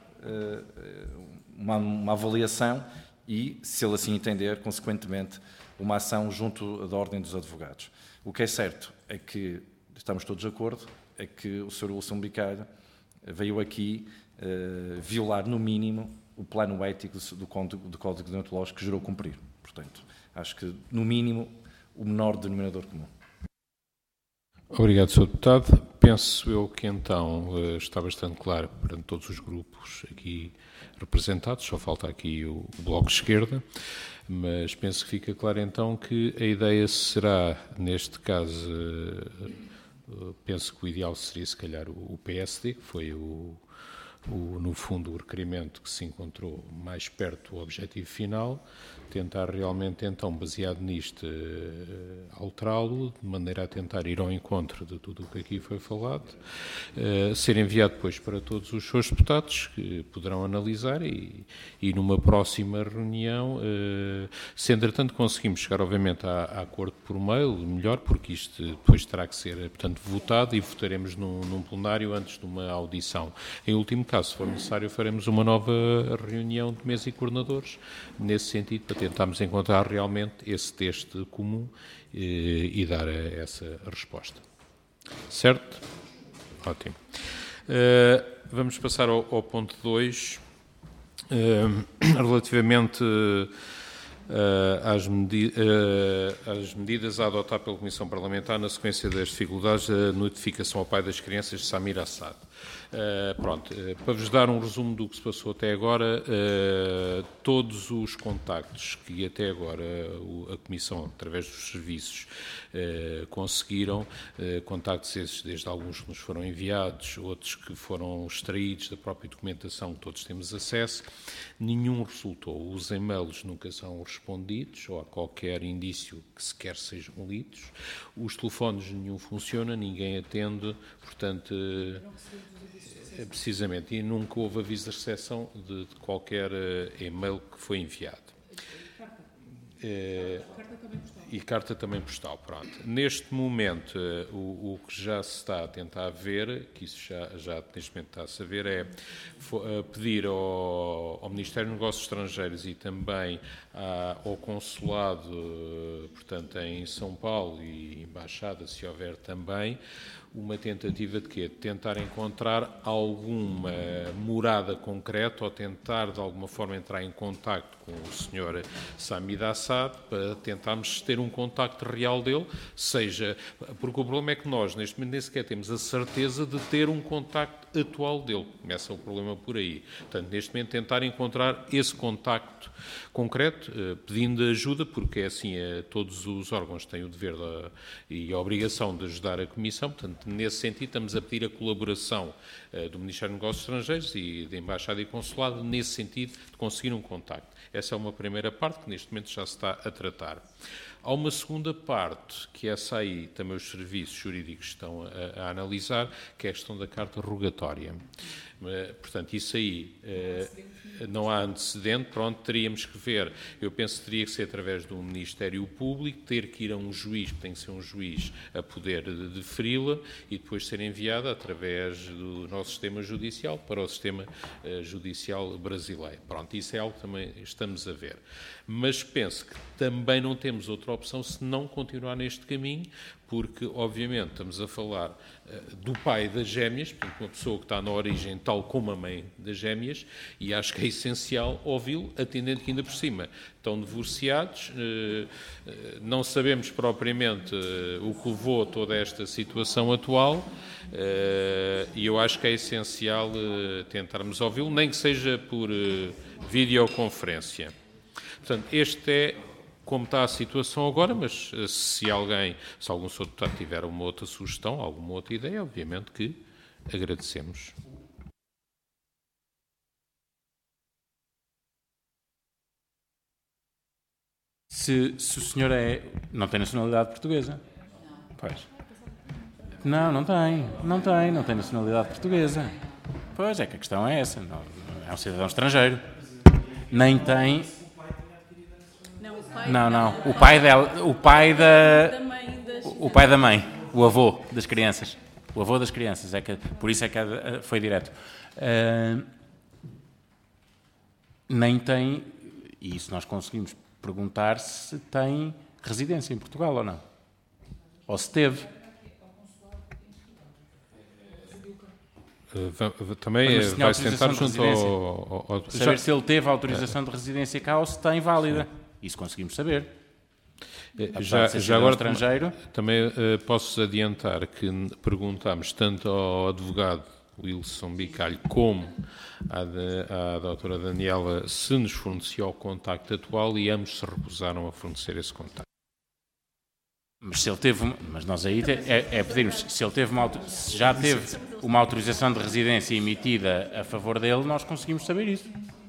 uma avaliação e, se ele assim entender, consequentemente, uma ação junto da Ordem dos Advogados. O que é certo é que, estamos todos de acordo, é que o Sr. Wilson Bicar veio aqui violar, no mínimo, o plano ético do Código Deontológico que jurou cumprir. Portanto, acho que, no mínimo, o menor denominador comum. Obrigado, Sr. Deputado. Penso eu que então está bastante claro perante todos os grupos aqui representados, só falta aqui o Bloco de Esquerda, mas penso que fica claro então que a ideia será, neste caso, penso que o ideal seria se calhar o PSD, que foi no fundo o requerimento que se encontrou mais perto do objetivo final, tentar realmente então, baseado nisto, alterá-lo, de maneira a tentar ir ao encontro de tudo o que aqui foi falado, ser enviado depois para todos os seus deputados, que poderão analisar e numa próxima reunião, se entretanto conseguimos chegar obviamente a acordo por mail, melhor, porque isto depois terá que ser, portanto, votado e votaremos num plenário antes de uma audição. Em último caso, se for necessário, faremos uma nova reunião de mesa e coordenadores, nesse sentido, para tentarmos encontrar realmente esse texto comum e dar essa resposta. Certo? Ótimo. Vamos passar ao ponto 2, relativamente às medidas a adotar pela Comissão Parlamentar na sequência das dificuldades da notificação ao pai das crianças de Samir Assad. Para vos dar um resumo do que se passou até agora, todos os contactos que até agora a Comissão, através dos serviços, conseguiram, contactos esses, desde alguns que nos foram enviados, outros que foram extraídos da própria documentação que todos temos acesso, nenhum resultou. Os e-mails nunca são respondidos, ou há qualquer indício que sequer sejam lidos. Os telefones nenhum funciona, ninguém atende, portanto... Precisamente, e nunca houve aviso de recepção de qualquer e-mail que foi enviado. E carta também postal, pronto. Neste momento, o que já se está a tentar ver, que isso já neste momento está-se a ver, é pedir ao Ministério dos Negócios Estrangeiros e também ao Consulado, portanto, em São Paulo e Embaixada, se houver também, uma tentativa de quê? De tentar encontrar alguma morada concreta ou tentar, de alguma forma, entrar em contacto com o Sr. Samir Assad para tentarmos ter um contacto real dele, seja... Porque o problema é que nós, neste momento, nem sequer temos a certeza de ter um contacto atual dele. Começa o problema por aí. Portanto, neste momento, tentar encontrar esse contacto concreto, pedindo ajuda, porque é assim, todos os órgãos têm o dever e a obrigação de ajudar a Comissão. Portanto, nesse sentido, estamos a pedir a colaboração do Ministério dos Negócios Estrangeiros e da Embaixada e Consulado, nesse sentido, de conseguir um contacto. Essa é uma primeira parte que, neste momento, já se está a tratar. Há uma segunda parte, que essa aí também os serviços jurídicos estão a analisar, que é a questão da carta rogatória. Portanto, isso aí não há antecedente, pronto, teríamos que ver, eu penso que teria que ser através do Ministério Público, ter que ir a um juiz, tem que ser um juiz a poder deferi-la e depois ser enviada através do nosso sistema judicial para o sistema judicial brasileiro. Pronto, isso é algo que também estamos a ver. Mas penso que também não temos outra opção senão continuar neste caminho, porque, obviamente, estamos a falar do pai das gêmeas, portanto, uma pessoa que está na origem tal como a mãe das gêmeas, e acho que é essencial ouvi-lo, atendendo que ainda por cima estão divorciados, não sabemos propriamente o que levou a toda esta situação atual, e eu acho que é essencial tentarmos ouvi-lo, nem que seja por videoconferência. Portanto, este é como está a situação agora, mas se algum senhor deputado tiver uma outra sugestão, alguma outra ideia, obviamente que agradecemos. Se o senhor não tem nacionalidade portuguesa? Pois. Não tem nacionalidade portuguesa. Pois, é que a questão é essa. Não, é um cidadão estrangeiro. Nem tem... Não. O pai dela, o pai da mãe, o avô das crianças. O avô das crianças, por isso é que foi direto. Nem tem, e isso nós conseguimos perguntar se tem residência em Portugal ou não. Ou se teve. Também vai-se tentar junto ao... Saber se ele teve autorização de residência cá ou se está inválida. Isso conseguimos saber. Já agora estrangeiro. Também posso adiantar que perguntámos tanto ao advogado Wilson Bicalho como à doutora Daniela se nos fornecia o contacto atual e ambos se recusaram a fornecer esse contacto. Mas se ele teve, mas nós aí pedirmos, se ele teve se já teve uma autorização de residência emitida a favor dele, nós conseguimos saber isso.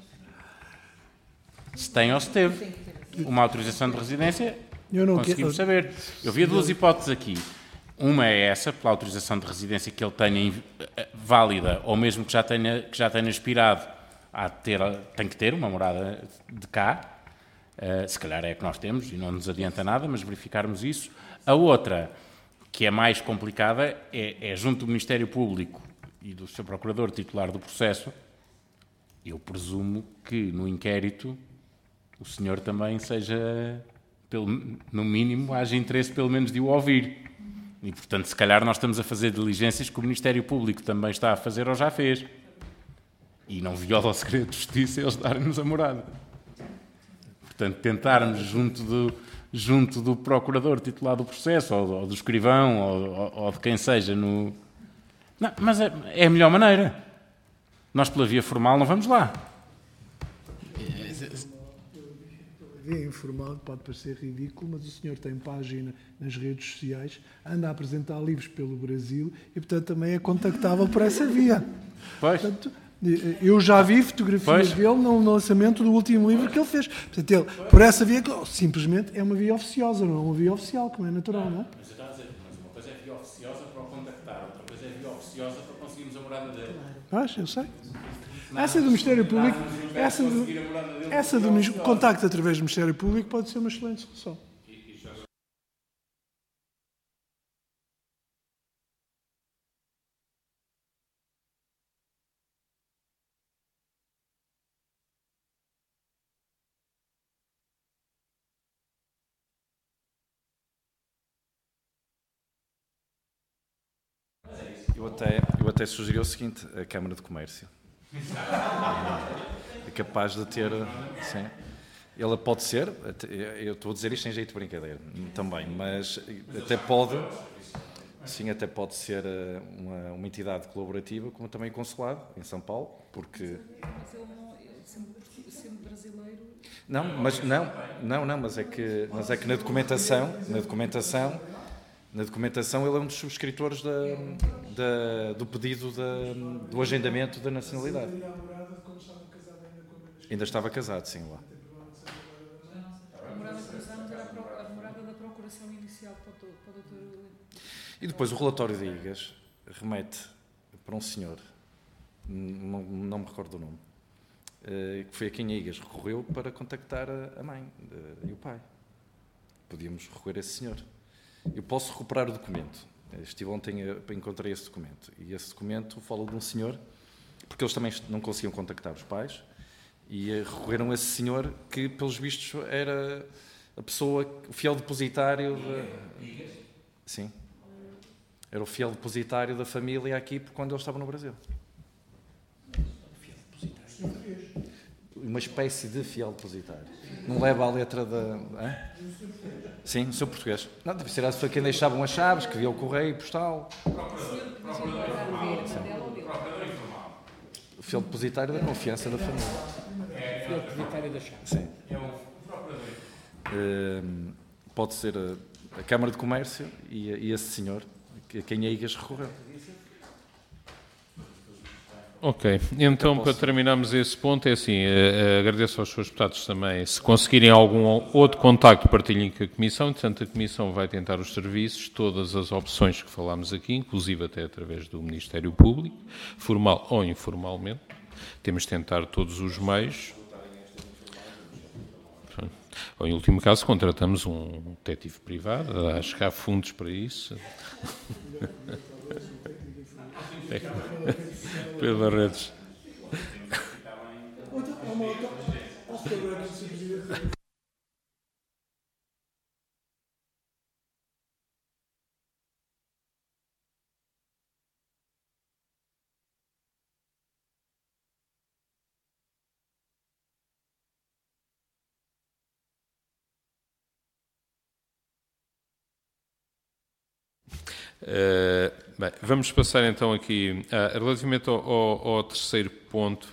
Se tem ou se teve uma autorização de residência, conseguimos saber. Eu vi duas hipóteses aqui. Uma é essa, pela autorização de residência que ele tenha válida, ou mesmo que já tenha expirado, tem que ter uma morada de cá. Se calhar é a que nós temos e não nos adianta nada, mas verificarmos isso. A outra, que é mais complicada, é junto do Ministério Público e do Sr. Procurador titular do processo. Eu presumo que no inquérito o senhor também seja, no mínimo, haja interesse pelo menos de o ouvir. E, portanto, se calhar nós estamos a fazer diligências que o Ministério Público também está a fazer ou já fez. E não viola o segredo de justiça eles darem-nos a morada. portanto, tentarmos junto do procurador titular do processo, ou do escrivão, ou de quem seja, Não, mas é a melhor maneira. Nós, pela via formal, não vamos lá. A via informal pode parecer ridículo, mas o senhor tem página nas redes sociais, anda a apresentar livros pelo Brasil e, portanto, também é contactável por essa via. Pois. Portanto, eu já vi fotografias dele no lançamento do último livro que ele fez. Portanto, ele, por essa via, simplesmente é uma via oficiosa, não é uma via oficial, como é natural, não é? Mas eu estava a dizer, uma coisa é via oficiosa para o contactar, outra coisa é via oficiosa para conseguirmos a morada dele. Eu sei. Essa do Ministério Público, essa do contacto através do Ministério Público pode ser uma excelente solução. Eu até sugeri o seguinte, a Câmara de Comércio. É capaz de ter... Sim. Ela pode ser, eu estou a dizer isto em jeito de brincadeira também, mas até pode... Sim, até pode ser uma entidade colaborativa, como também o Consulado, em São Paulo, porque... Sendo brasileiro... Mas é que na documentação ele é um dos subscritores do pedido do agendamento da nacionalidade. Ainda estava casado, sim, lá. A morada que usámos era a morada da procuração inicial para o doutor. E depois o relatório de IGAS remete para um senhor, não me recordo o nome, que foi a quem a IGAS recorreu para contactar a mãe e o pai. Podíamos recorrer a esse senhor. Eu posso recuperar o documento. Estive ontem, encontrei esse documento. E esse documento fala de um senhor, porque eles também não conseguiam contactar os pais, e recorreram a esse senhor que, pelos vistos, era a pessoa, o fiel depositário... Sim. Era o fiel depositário da família aqui quando ele estava no Brasil. Uma espécie de fiel depositário. Não leva a letra da... Sim, o seu português. Não, deve ser a pessoa que ainda deixavam as chaves, que via o correio postal. O fiel depositário da confiança da família. O fiel depositário da chave. Sim. Pode ser a Câmara de Comércio e esse senhor, a quem a IGAS recorreu. Ok, então para terminarmos esse ponto, é assim, agradeço aos senhores deputados também, se conseguirem algum outro contacto, partilhem com a Comissão, portanto a Comissão vai tentar os serviços, todas as opções que falámos aqui, inclusive até através do Ministério Público, formal ou informalmente, temos de tentar todos os meios. Ou, em último caso, contratamos um detetive privado, acho que há fundos para isso. Pedro Barretos. Bem, vamos passar então aqui, relativamente ao terceiro ponto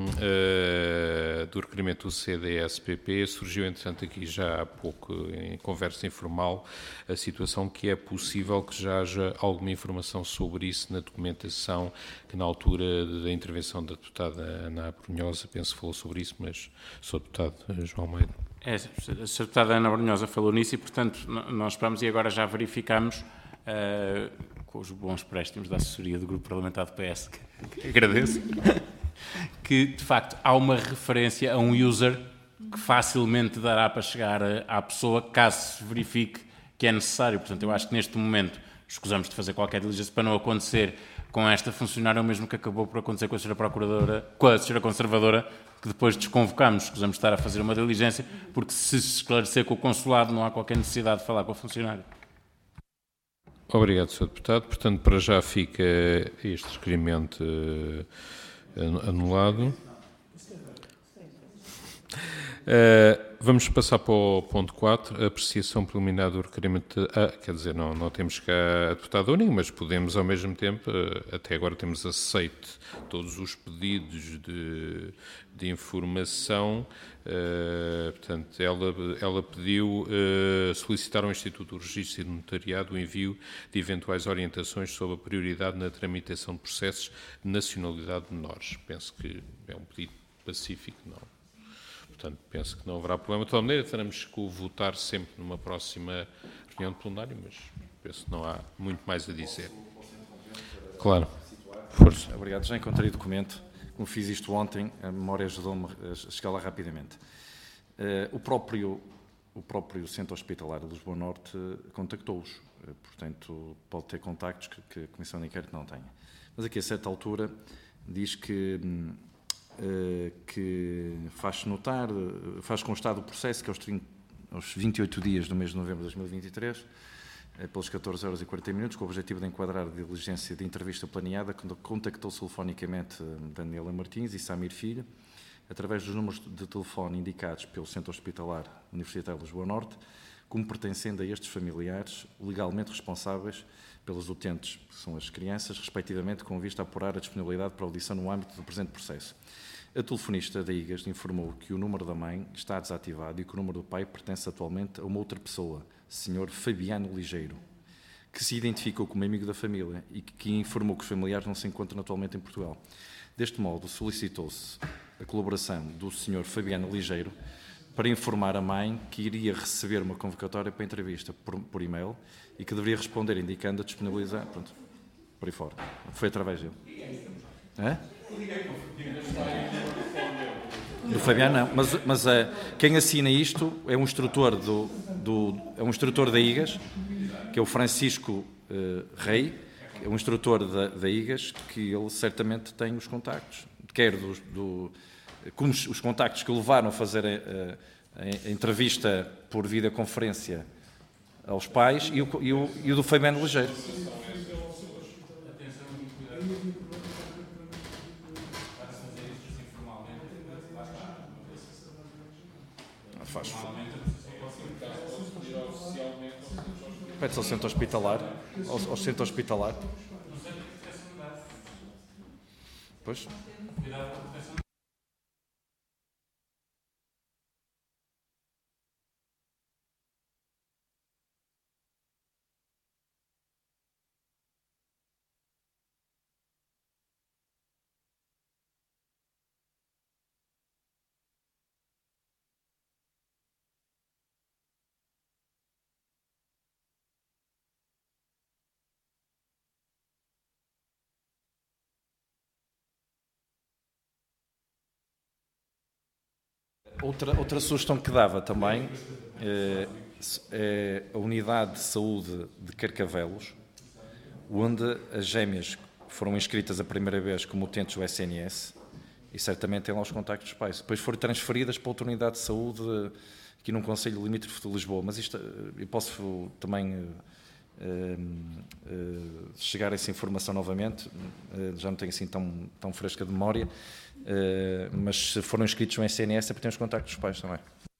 do requerimento do CDS-PP, surgiu entretanto aqui já há pouco em conversa informal a situação que é possível que já haja alguma informação sobre isso na documentação que na altura da intervenção da deputada Ana Abrunhosa, penso que falou sobre isso, mas sou deputado João Almeida. A deputada Ana Abrunhosa falou nisso e portanto nós esperamos e agora já verificamos com os bons préstimos da assessoria do Grupo Parlamentar do PS, que agradeço, que de facto há uma referência a um user que facilmente dará para chegar à pessoa caso se verifique que é necessário. Portanto, eu acho que neste momento escusamos de fazer qualquer diligência para não acontecer com esta funcionária, o mesmo que acabou por acontecer com a Sra. Procuradora, com a Sra. Conservadora, que depois desconvocámos, escusamos de estar a fazer uma diligência, porque se esclarecer com o Consulado não há qualquer necessidade de falar com a funcionária. Obrigado, Sr. Deputado. Portanto, para já fica este requerimento anulado. Vamos passar para o ponto 4, a apreciação preliminar do requerimento quer dizer, não temos cá a deputada única, mas podemos ao mesmo tempo, até agora temos aceite todos os pedidos de informação, portanto, ela pediu solicitar ao Instituto do Registro e do Notariado o envio de eventuais orientações sobre a prioridade na tramitação de processos de nacionalidade de menores. Penso que é um pedido pacífico, não. Portanto, penso que não haverá problema. De toda maneira, teremos que o votar sempre numa próxima reunião de plenário, mas penso que não há muito mais a dizer. Claro. Força. Obrigado. Já encontrei o documento. Como fiz isto ontem, a memória ajudou-me a chegar lá rapidamente. O próprio Centro Hospitalar de Lisboa Norte contactou-os. Portanto, pode ter contactos que a Comissão de Inquérito não tenha. Mas aqui, a certa altura, diz que faz constar do processo que aos 28 dias do mês de novembro de 2023, pelas 14 horas e 40 minutos, com o objetivo de enquadrar a diligência de entrevista planeada, contactou telefonicamente Daniela Martins e Samir Filho, através dos números de telefone indicados pelo Centro Hospitalar Universitário de Lisboa Norte, como pertencendo a estes familiares legalmente responsáveis pelos utentes, que são as crianças, respectivamente, com vista a apurar a disponibilidade para audição no âmbito do presente processo. A telefonista da IGAS informou que o número da mãe está desativado e que o número do pai pertence atualmente a uma outra pessoa, Sr. Fabiano Ligeiro, que se identificou como amigo da família e que informou que os familiares não se encontram atualmente em Portugal. Deste modo, solicitou-se a colaboração do Sr. Fabiano Ligeiro para informar a mãe que iria receber uma convocatória para a entrevista por e-mail e que deveria responder indicando a disponibilidade. Pronto, por aí fora. Foi através dele. Do Fabiano não, mas quem assina isto é um instrutor é um instrutor da IGAS, que é o Francisco Rei, é um instrutor da IGAS, que ele certamente tem os contactos, quer como os contactos que o levaram a fazer a entrevista por videoconferência aos pais e o do Fabiano Ligeiro. Pede-se ao centro hospitalar. Ao centro hospitalar. Pois. Outra sugestão que dava também é a unidade de saúde de Carcavelos, onde as gêmeas foram inscritas a primeira vez como utentes do SNS e certamente têm lá os contactos dos pais. Depois foram transferidas para outra unidade de saúde aqui num concelho limítrofe de Lisboa. Mas isto, eu posso também chegar a essa informação novamente, já não tenho assim tão fresca de memória. Mas se foram inscritos no SNS é porque têm os contactos dos pais também.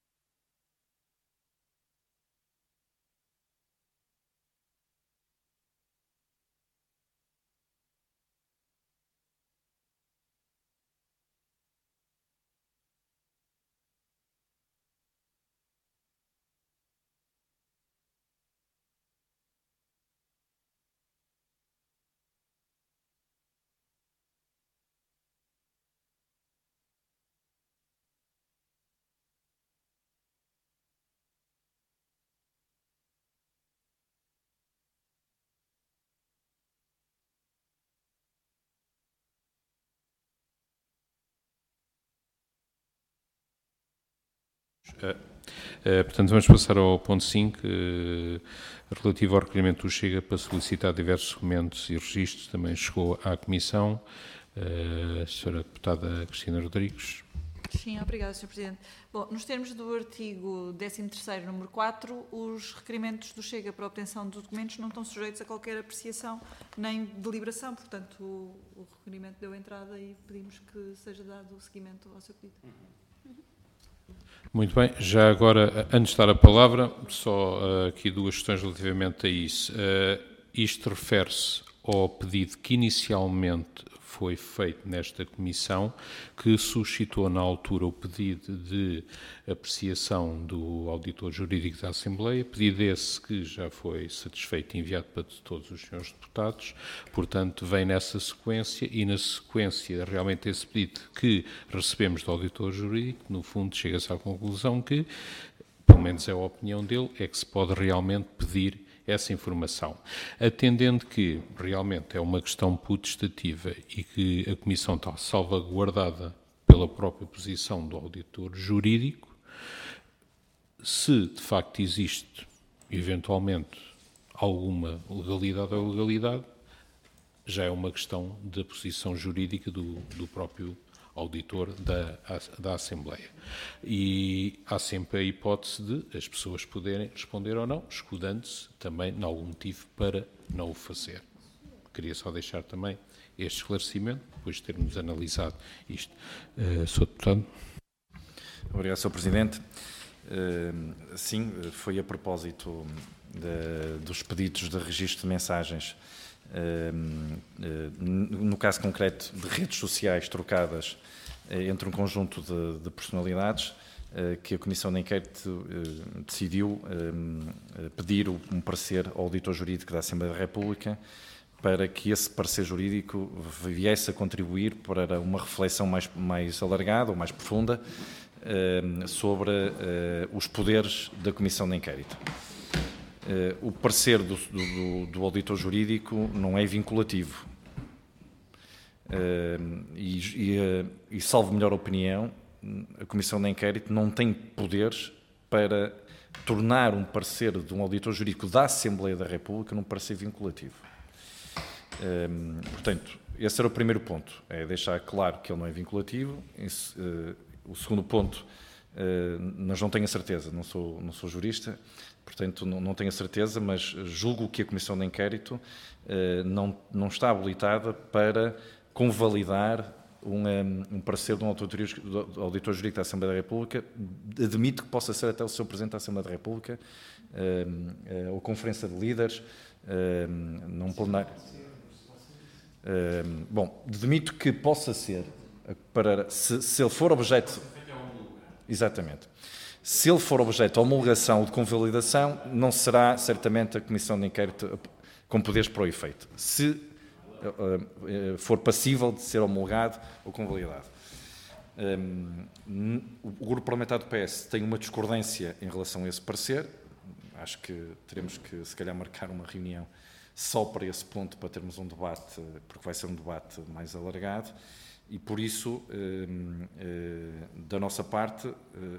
Portanto, vamos passar ao ponto 5, relativo ao requerimento do Chega para solicitar diversos documentos e registros. Também chegou à Comissão. A senhora deputada Cristina Rodrigues. Sim, obrigada, Sr. Presidente. Bom, nos termos do artigo 13º, número 4, os requerimentos do Chega para a obtenção de documentos não estão sujeitos a qualquer apreciação nem deliberação. Portanto, o requerimento deu entrada e pedimos que seja dado o seguimento ao seu pedido. Muito bem, já agora, antes de dar a palavra, só aqui duas questões relativamente a isso. Isto refere-se ao pedido que inicialmente foi feito nesta comissão, que suscitou na altura o pedido de apreciação do auditor jurídico da Assembleia, pedido esse que já foi satisfeito e enviado para todos os senhores deputados, portanto vem nessa sequência e na sequência realmente esse pedido que recebemos do auditor jurídico, no fundo chega-se à conclusão que, pelo menos é a opinião dele, é que se pode realmente pedir essa informação, atendendo que realmente é uma questão putestativa e que a Comissão está salvaguardada pela própria posição do auditor jurídico, se de facto existe eventualmente alguma legalidade ou ilegalidade, já é uma questão da posição jurídica do próprio auditor da Assembleia. E há sempre a hipótese de as pessoas poderem responder ou não, escudando-se também em algum motivo para não o fazer. Queria só deixar também este esclarecimento, depois de termos analisado isto. Sr. Deputado. Obrigado, Sr. Presidente. Sim, foi a propósito dos pedidos de registro de mensagens, no caso concreto de redes sociais trocadas entre um conjunto de personalidades, que a Comissão de Inquérito decidiu pedir um parecer ao auditor jurídico da Assembleia da República para que esse parecer jurídico viesse a contribuir para uma reflexão mais alargada ou mais profunda sobre os poderes da Comissão de Inquérito. O parecer do auditor jurídico não é vinculativo e, salvo melhor opinião, a Comissão de Inquérito não tem poderes para tornar um parecer de um auditor jurídico da Assembleia da República num parecer vinculativo. Portanto, esse era o primeiro ponto, é deixar claro que ele não é vinculativo. O segundo ponto, mas não tenho a certeza, não sou jurista, portanto não tenho a certeza, mas julgo que a Comissão de Inquérito não está habilitada para convalidar um parecer de um auditor jurídico da Assembleia da República. Admito que possa ser até o Sr. Presidente da Assembleia da República, ou Conferência de Líderes, não plenário. Bom, admito que possa ser, se ele for objeto... Exatamente. Se ele for objeto de homologação ou de convalidação, não será certamente a Comissão de Inquérito com poderes para o efeito. Se for passível de ser homologado ou convalidado. O Grupo Parlamentar do PS tem uma discordância em relação a esse parecer. Acho que teremos que, se calhar, marcar uma reunião só para esse ponto, para termos um debate, porque vai ser um debate mais alargado. E, por isso, da nossa parte,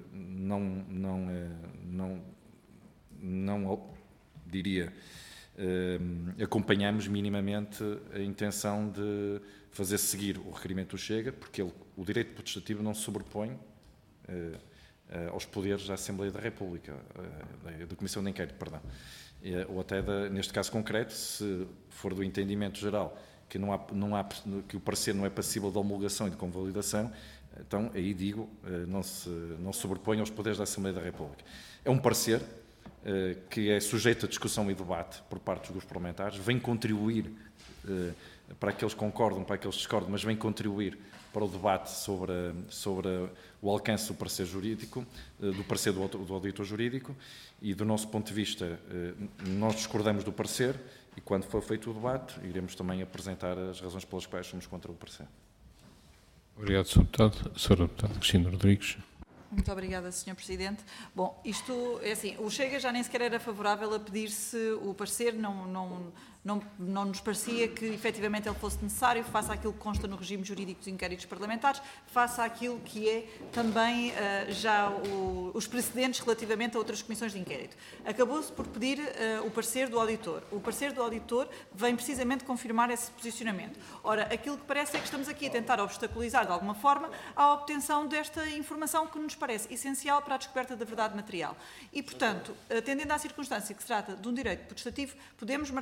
diria, acompanhamos minimamente a intenção de fazer seguir o requerimento do Chega, porque o direito potestativo não se sobrepõe aos poderes da Assembleia da República, da Comissão de Inquérito, perdão. Ou até, neste caso concreto, se for do entendimento geral que o parecer não é passível de homologação e de convalidação, então aí digo, não se sobrepõe aos poderes da Assembleia da República. É um parecer que é sujeito a discussão e debate por parte dos grupos parlamentares, vem contribuir para aqueles que concordam, para aqueles que discordam, mas vem contribuir para o debate sobre o alcance do parecer jurídico, do parecer do auditor jurídico, e do nosso ponto de vista, nós discordamos do parecer, e quando for feito o debate, iremos também apresentar as razões pelas quais somos contra o parecer. Obrigado, Sr. Deputado. Sra. Deputada Cristina Rodrigues. Muito obrigada, Sr. Presidente. Bom, isto é assim, o Chega já nem sequer era favorável a pedir-se o parecer, não nos parecia que efetivamente ele fosse necessário, face àquilo que consta no regime jurídico dos inquéritos parlamentares, face àquilo que é também já os precedentes relativamente a outras comissões de inquérito. Acabou-se por pedir o parecer do auditor. O parecer do auditor vem precisamente confirmar esse posicionamento. Ora, aquilo que parece é que estamos aqui a tentar obstaculizar de alguma forma a obtenção desta informação que nos parece essencial para a descoberta da verdade material. E, portanto, atendendo à circunstância que se trata de um direito potestativo, podemos marcar,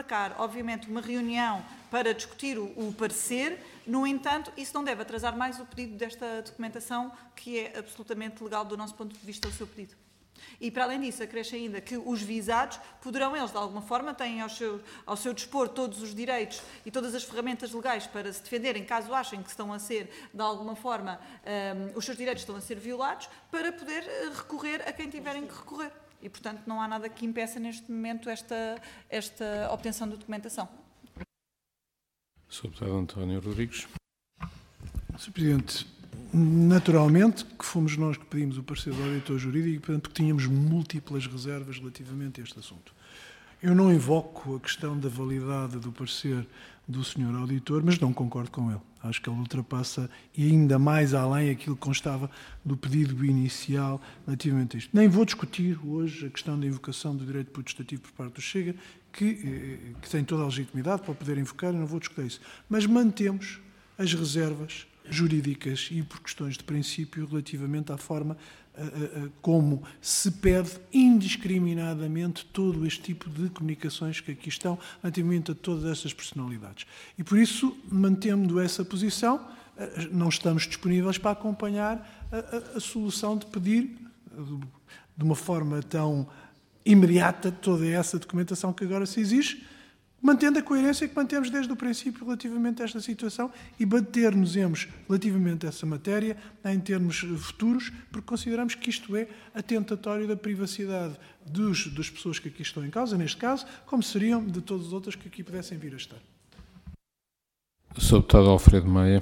obviamente, uma reunião para discutir o parecer. No entanto, isso não deve atrasar mais o pedido desta documentação, que é absolutamente legal do nosso ponto de vista o seu pedido. E, para além disso, acresce ainda que os visados poderão, eles, de alguma forma, têm ao seu dispor todos os direitos e todas as ferramentas legais para se defenderem, caso achem que estão a ser, de alguma forma, os seus direitos estão a ser violados, para poder recorrer a quem tiverem que recorrer. E, portanto, não há nada que impeça, neste momento, esta obtenção de documentação. Sr. Deputado António Rodrigues. Sr. Presidente, naturalmente que fomos nós que pedimos o parecer do auditor jurídico e, portanto, que tínhamos múltiplas reservas relativamente a este assunto. Eu não invoco a questão da validade do parecer do Sr. Auditor, mas não concordo com ele. Acho que ele ultrapassa e ainda mais além aquilo que constava do pedido inicial relativamente a isto. Nem vou discutir hoje a questão da invocação do direito potestativo por parte do Chega, que tem toda a legitimidade para poder invocar, eu não vou discutir isso. Mas mantemos as reservas jurídicas e por questões de princípio relativamente à forma como se pede indiscriminadamente todo este tipo de comunicações que aqui estão relativamente a todas estas personalidades. E por isso, mantendo essa posição, não estamos disponíveis para acompanhar a solução de pedir de uma forma tão imediata toda essa documentação que agora se exige, mantendo a coerência que mantemos desde o princípio relativamente a esta situação e bater-nos-emos relativamente a essa matéria em termos futuros, porque consideramos que isto é atentatório da privacidade das pessoas que aqui estão em causa, neste caso, como seriam de todas as outras que aqui pudessem vir a estar. Sr. Deputado Alfredo Maia.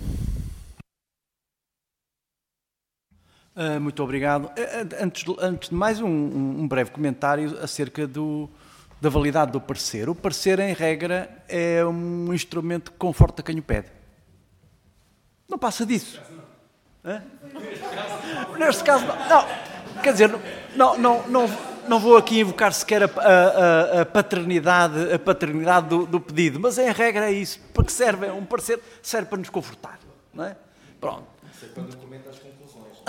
Muito obrigado. Antes de mais, um breve comentário acerca da validade do parecer. O parecer, em regra, é um instrumento que conforta quem o pede. Não passa disso. Neste caso, não. Quer dizer, não vou aqui invocar sequer a paternidade do pedido, mas, em regra, é isso. Para que serve um parecer? Serve para nos confortar. Não é? Pronto. Quando documenta as conclusões.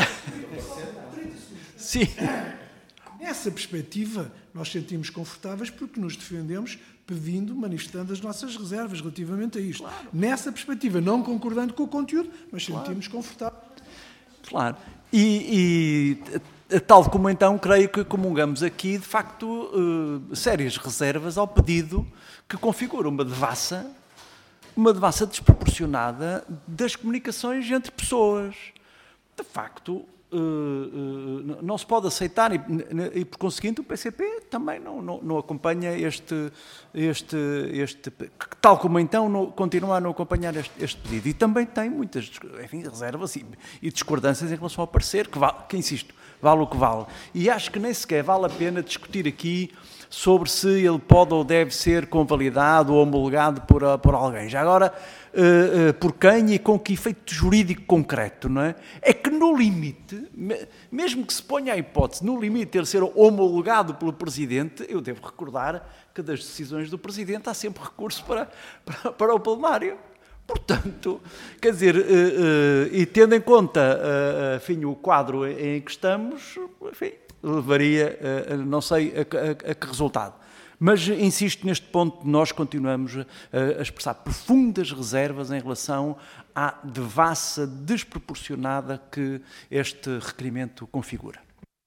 Sim. Nessa perspectiva, nós sentimos confortáveis porque nos defendemos manifestando as nossas reservas relativamente a isto. Claro. Nessa perspectiva, não concordando com o conteúdo, mas sentimos confortáveis. Claro. E tal como então, creio que comungamos aqui, de facto, sérias reservas ao pedido que configura uma devassa desproporcionada das comunicações entre pessoas. De facto, não se pode aceitar e por conseguinte o PCP também não acompanha tal como então continua a não acompanhar este pedido e também tem muitas reservas e discordâncias em relação ao parecer que insisto, vale o que vale e acho que nem sequer vale a pena discutir aqui sobre se ele pode ou deve ser convalidado ou homologado por alguém. Já agora, por quem e com que efeito jurídico concreto, não é? É que no limite, mesmo que se ponha a hipótese, no limite ele ser homologado pelo Presidente, eu devo recordar que das decisões do Presidente há sempre recurso para o plenário. Portanto, quer dizer, e tendo em conta, enfim, o quadro em que estamos, enfim, levaria, não sei a que resultado. Mas insisto neste ponto, nós continuamos a expressar profundas reservas em relação à devassa desproporcionada que este requerimento configura.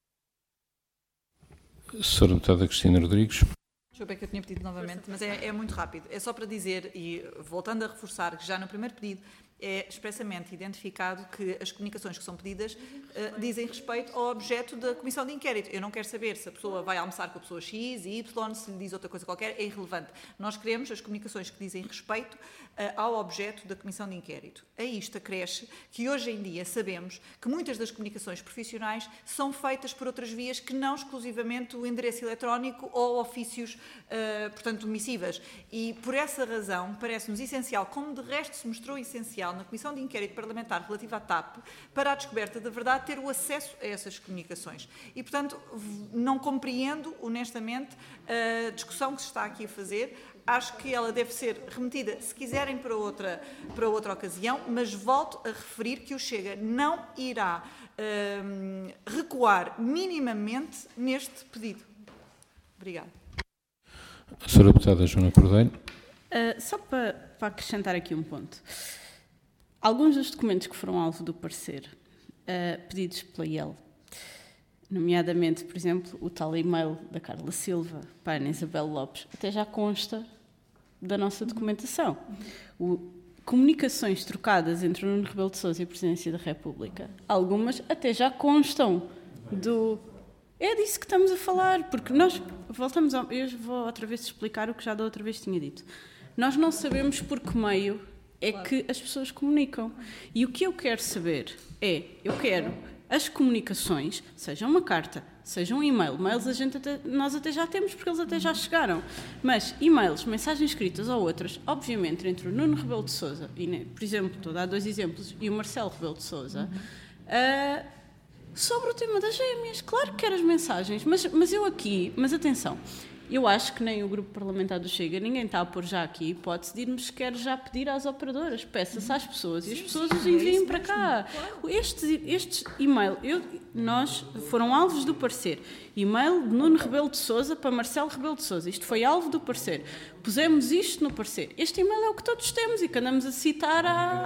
Sra. Deputada Cristina Rodrigues. Desculpa, que eu tinha pedido novamente, mas é muito rápido. É só para dizer, e voltando a reforçar, que já no primeiro pedido é expressamente identificado que as comunicações que são pedidas dizem respeito ao objeto da comissão de inquérito. Eu não quero saber se a pessoa vai almoçar com a pessoa X e Y, se lhe diz outra coisa qualquer, é irrelevante. Nós queremos as comunicações que dizem respeito ao objeto da comissão de inquérito. A isto acresce que hoje em dia sabemos que muitas das comunicações profissionais são feitas por outras vias que não exclusivamente o endereço eletrónico ou ofícios, portanto, missivas. E por essa razão parece-nos essencial, como de resto se mostrou essencial na Comissão de Inquérito Parlamentar relativa à TAP, para a descoberta da verdade, ter o acesso a essas comunicações. E, portanto, não compreendo, honestamente, a discussão que se está aqui a fazer. Acho que ela deve ser remetida, se quiserem, para outra ocasião, mas volto a referir que o Chega não irá recuar minimamente neste pedido. Obrigada. Sra. Deputada Joana Cordeiro. Só para acrescentar aqui um ponto. Alguns dos documentos que foram alvo do parecer, pedidos pela IEL, nomeadamente, por exemplo, o tal e-mail da Carla Silva para a Ana Isabel Lopes, até já consta da nossa documentação. Comunicações trocadas entre o Nuno Rebelo de Sousa e a Presidência da República, algumas até já constam do... É disso que estamos a falar, porque nós voltamos ao... Eu vou outra vez explicar o que já da outra vez tinha dito. Nós não sabemos por que meio é que as pessoas comunicam. E o que eu quero saber é, eu quero as comunicações, seja uma carta, seja um e-mail. Mails nós até já temos, porque eles até já chegaram. Mas e-mails, mensagens escritas ou outras, obviamente, entre o Nuno Rebelo de Sousa, e, por exemplo, estou a dar 2 exemplos, e o Marcelo Rebelo de Sousa, sobre o tema das gêmeas. Claro que quero as mensagens, mas eu aqui, mas atenção, eu acho que nem o grupo parlamentar do Chega, ninguém está a pôr já aqui a hipótese de irmos sequer já pedir às operadoras, peça-se às pessoas e as pessoas os enviem para cá. Estes e-mail, nós foram alvos do parecer. E-mail de Nuno Rebelo de Sousa para Marcelo Rebelo de Sousa. Isto foi alvo do parecer. Pusemos isto no parecer. Este e-mail é o que todos temos e que andamos a citar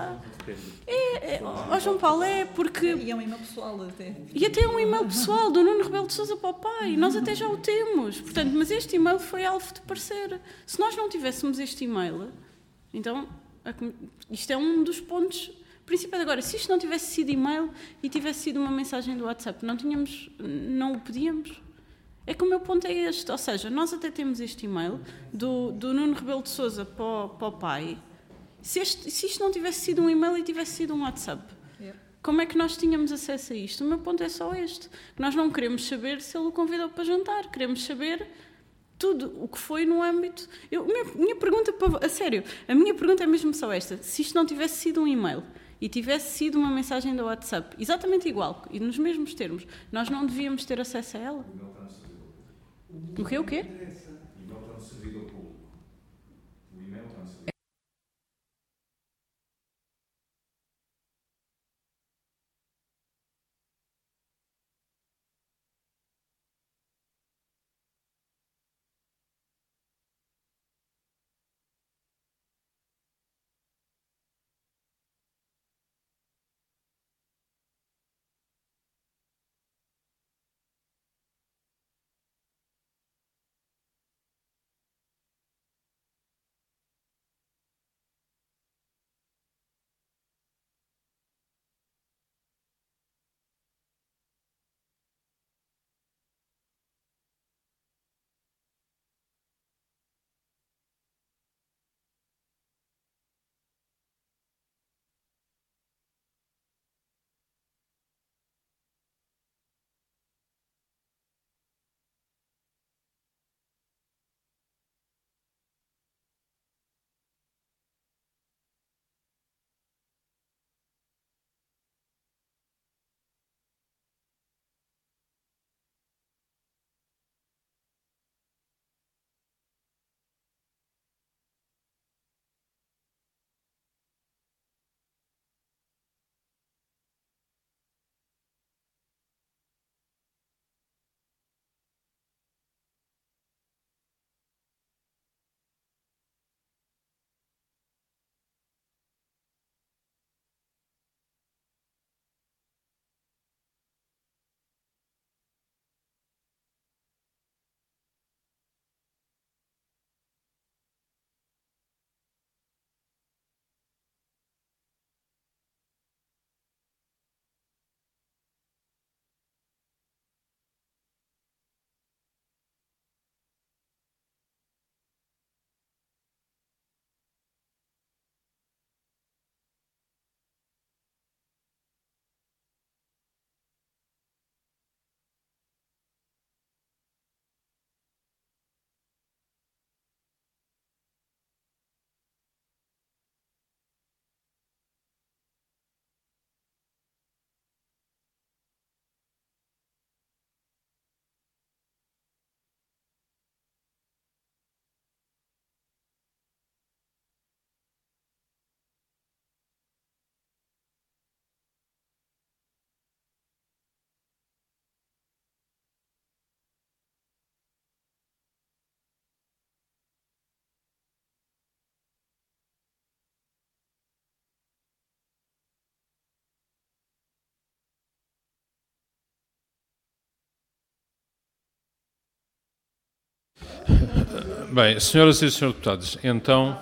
João Paulo, porque... E é um e-mail pessoal até. E até é um e-mail pessoal do Nuno Rebelo de Sousa para o pai. Nós até já o temos. Portanto, mas este e-mail foi alvo de parecer. Se nós não tivéssemos este e-mail, então, isto é um dos pontos principais. Agora, se isto não tivesse sido e-mail e tivesse sido uma mensagem do WhatsApp, não o pedíamos. É que o meu ponto é este. Ou seja, nós até temos este e-mail do Nuno Rebelo de Sousa para o pai. Se isto não tivesse sido um e-mail e tivesse sido um WhatsApp, como é que nós tínhamos acesso a isto? O meu ponto é só este. Nós não queremos saber se ele o convidou para jantar. Queremos saber tudo o que foi no âmbito... Minha pergunta, a sério, a minha pergunta é mesmo só esta. Se isto não tivesse sido um e-mail e tivesse sido uma mensagem do WhatsApp, exatamente igual, e nos mesmos termos, nós não devíamos ter acesso a ela? O quê? Bem, senhoras e senhores deputados, então,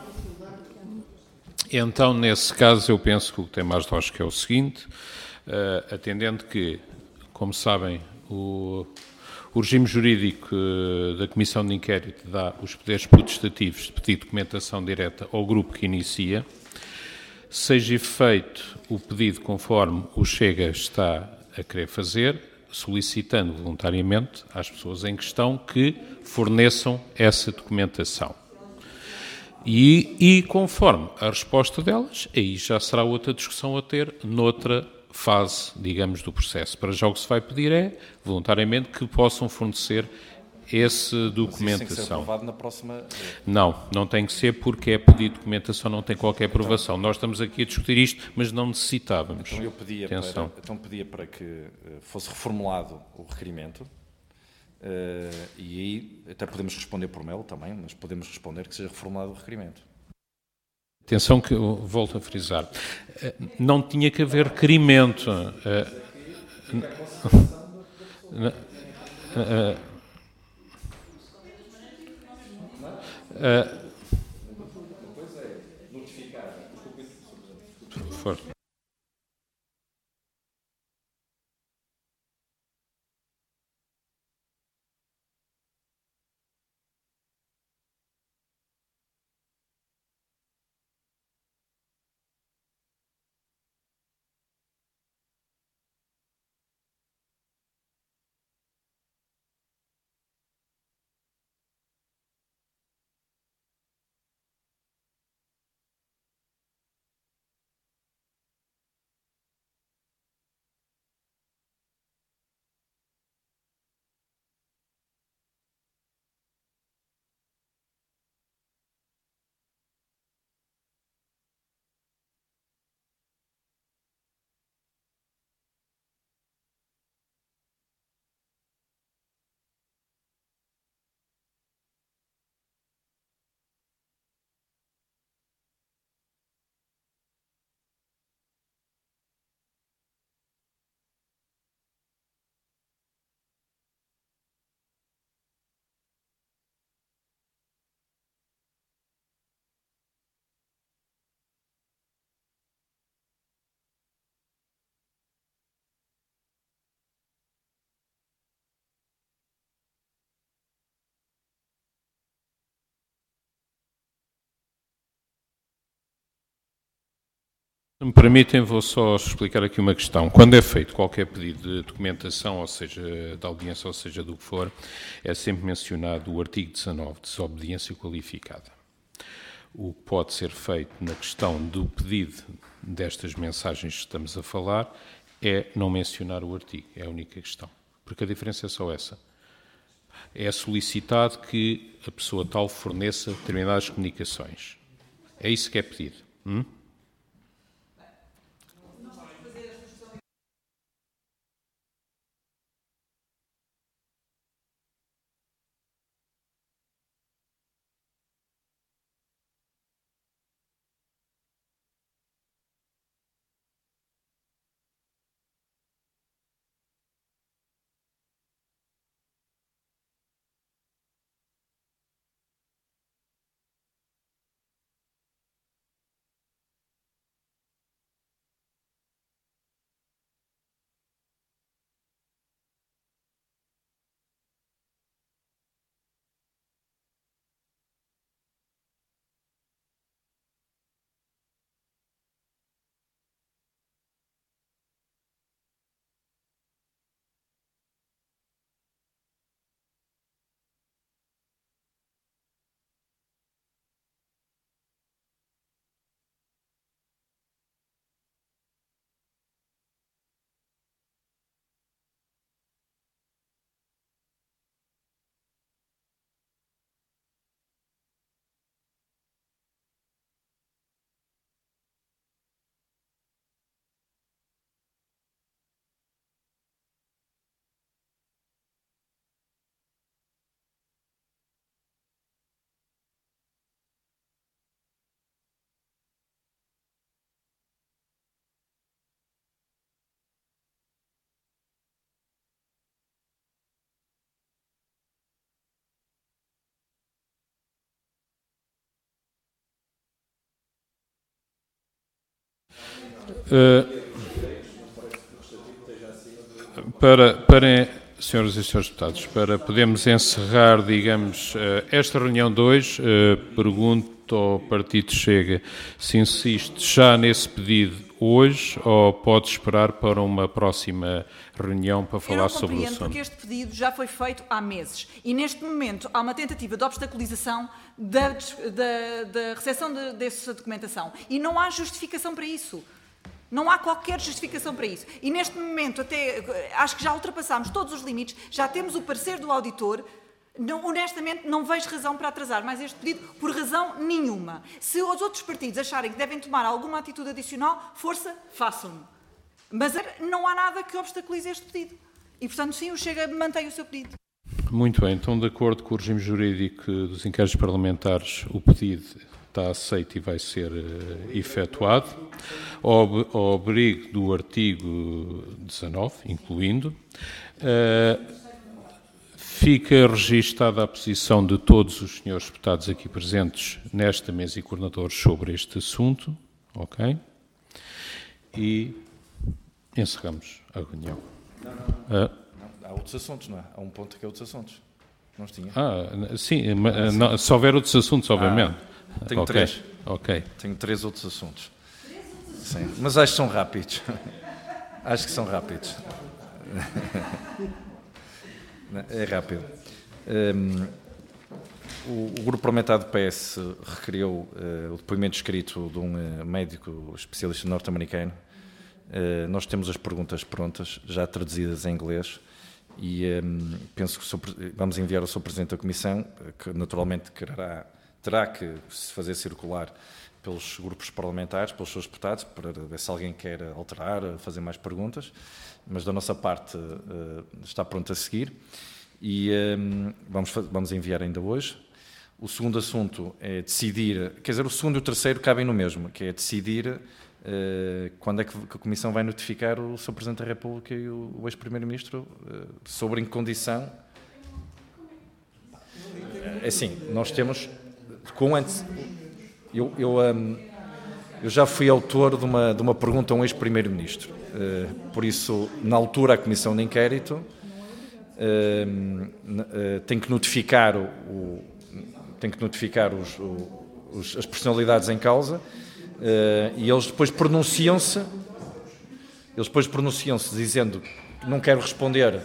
nesse caso, eu penso que o que tem mais lógica é o seguinte, atendendo que, como sabem, o regime jurídico da Comissão de Inquérito dá os poderes potestativos de pedir documentação direta ao grupo que inicia, seja feito o pedido conforme o Chega está a querer fazer, solicitando voluntariamente às pessoas em questão que forneçam essa documentação. E conforme a resposta delas, aí já será outra discussão a ter noutra fase, digamos, do processo. Para já o que se vai pedir é, voluntariamente, que possam fornecer essa documentação. Mas isso tem que ser aprovado na próxima... Não tem que ser porque é pedido documentação, não tem qualquer aprovação. Nós estamos aqui a discutir isto, mas não necessitávamos. Então eu pedia para que fosse reformulado o requerimento, e aí até podemos responder por mail também, mas podemos responder que seja reformulado o requerimento. Atenção que eu volto a frisar. Não tinha que haver requerimento. For. Se me permitem, vou só explicar aqui uma questão. Quando é feito qualquer pedido de documentação, ou seja, de audiência, ou seja, do que for, é sempre mencionado o artigo 19, desobediência qualificada. O que pode ser feito na questão do pedido destas mensagens que estamos a falar é não mencionar o artigo, é a única questão. Porque a diferença é só essa. É solicitado que a pessoa tal forneça determinadas comunicações. É isso que é pedido. Para senhoras e senhores deputados, para podermos encerrar, digamos, esta reunião de hoje, pergunto ao Partido Chega se insiste já nesse pedido hoje ou pode esperar para uma próxima reunião para falar sobre o assunto. Porque este pedido já foi feito há meses e neste momento há uma tentativa de obstaculização da recepção dessa documentação e não há justificação para isso. Não há qualquer justificação para isso. E neste momento, até acho que já ultrapassámos todos os limites, já temos o parecer do auditor. Não, honestamente, não vejo razão para atrasar mais este pedido, por razão nenhuma. Se os outros partidos acharem que devem tomar alguma atitude adicional, força, façam-no. Mas não há nada que obstaculize este pedido. E, portanto, sim, o Chega mantém o seu pedido. Muito bem. Então, de acordo com o regime jurídico dos inquéritos parlamentares, o pedido está aceito e vai ser efetuado, ao abrigo do artigo 19, incluindo. Fica registada a posição de todos os senhores deputados aqui presentes nesta mesa e coordenadores sobre este assunto, ok? E encerramos a reunião. Não, há outros assuntos, não é? Há um ponto que é outros assuntos. Não os tinha? Sim, não, se houver outros assuntos, obviamente. Tenho três. Ok. Tenho 3 outros assuntos. Sim, mas acho que são rápidos. Acho que são rápidos. É rápido. O grupo parlamentar do PS requeriu o depoimento escrito de um médico especialista norte-americano. Nós temos as perguntas prontas, já traduzidas em inglês, e penso que vamos enviar ao Sr. Presidente da Comissão, que naturalmente terá que se fazer circular pelos grupos parlamentares, pelos seus deputados, para ver se alguém quer alterar, fazer mais perguntas, mas da nossa parte está pronto a seguir e vamos enviar ainda hoje. O segundo assunto é decidir, quer dizer, o segundo e o terceiro cabem no mesmo, que é decidir quando é que a Comissão vai notificar o Sr. Presidente da República e o ex-Primeiro-Ministro sobre em que condição. É assim, nós temos... Eu já fui autor de uma pergunta a um ex-primeiro-ministro. Por isso, na altura, a Comissão de Inquérito tem que notificar as personalidades em causa e eles depois pronunciam-se dizendo que não quero responder.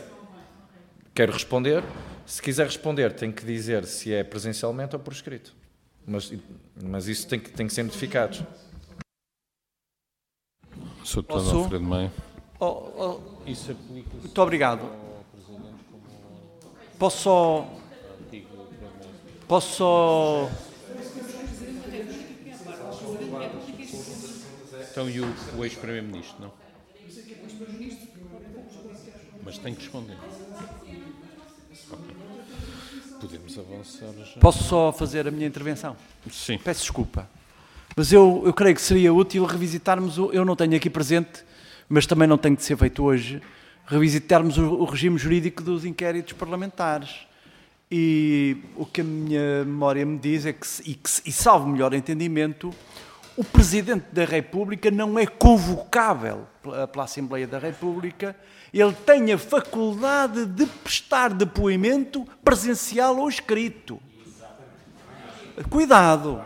Se quiser responder, tem que dizer se é presencialmente ou por escrito. Mas isso tem que ser notificado. Sr. Deputado Alfredo Maia. Muito obrigado. Posso só... Então, e o ex-primeiro-ministro, não? Mas tem que responder. Podemos avançar já. Posso só fazer a minha intervenção? Sim. Peço desculpa. Mas eu creio que seria útil revisitarmos, eu não tenho aqui presente, mas também não tem de ser feito hoje, revisitarmos o regime jurídico dos inquéritos parlamentares. E o que a minha memória me diz é que, e salvo melhor entendimento, o Presidente da República não é convocável pela Assembleia da República, ele tem a faculdade de prestar depoimento presencial ou escrito. Cuidado.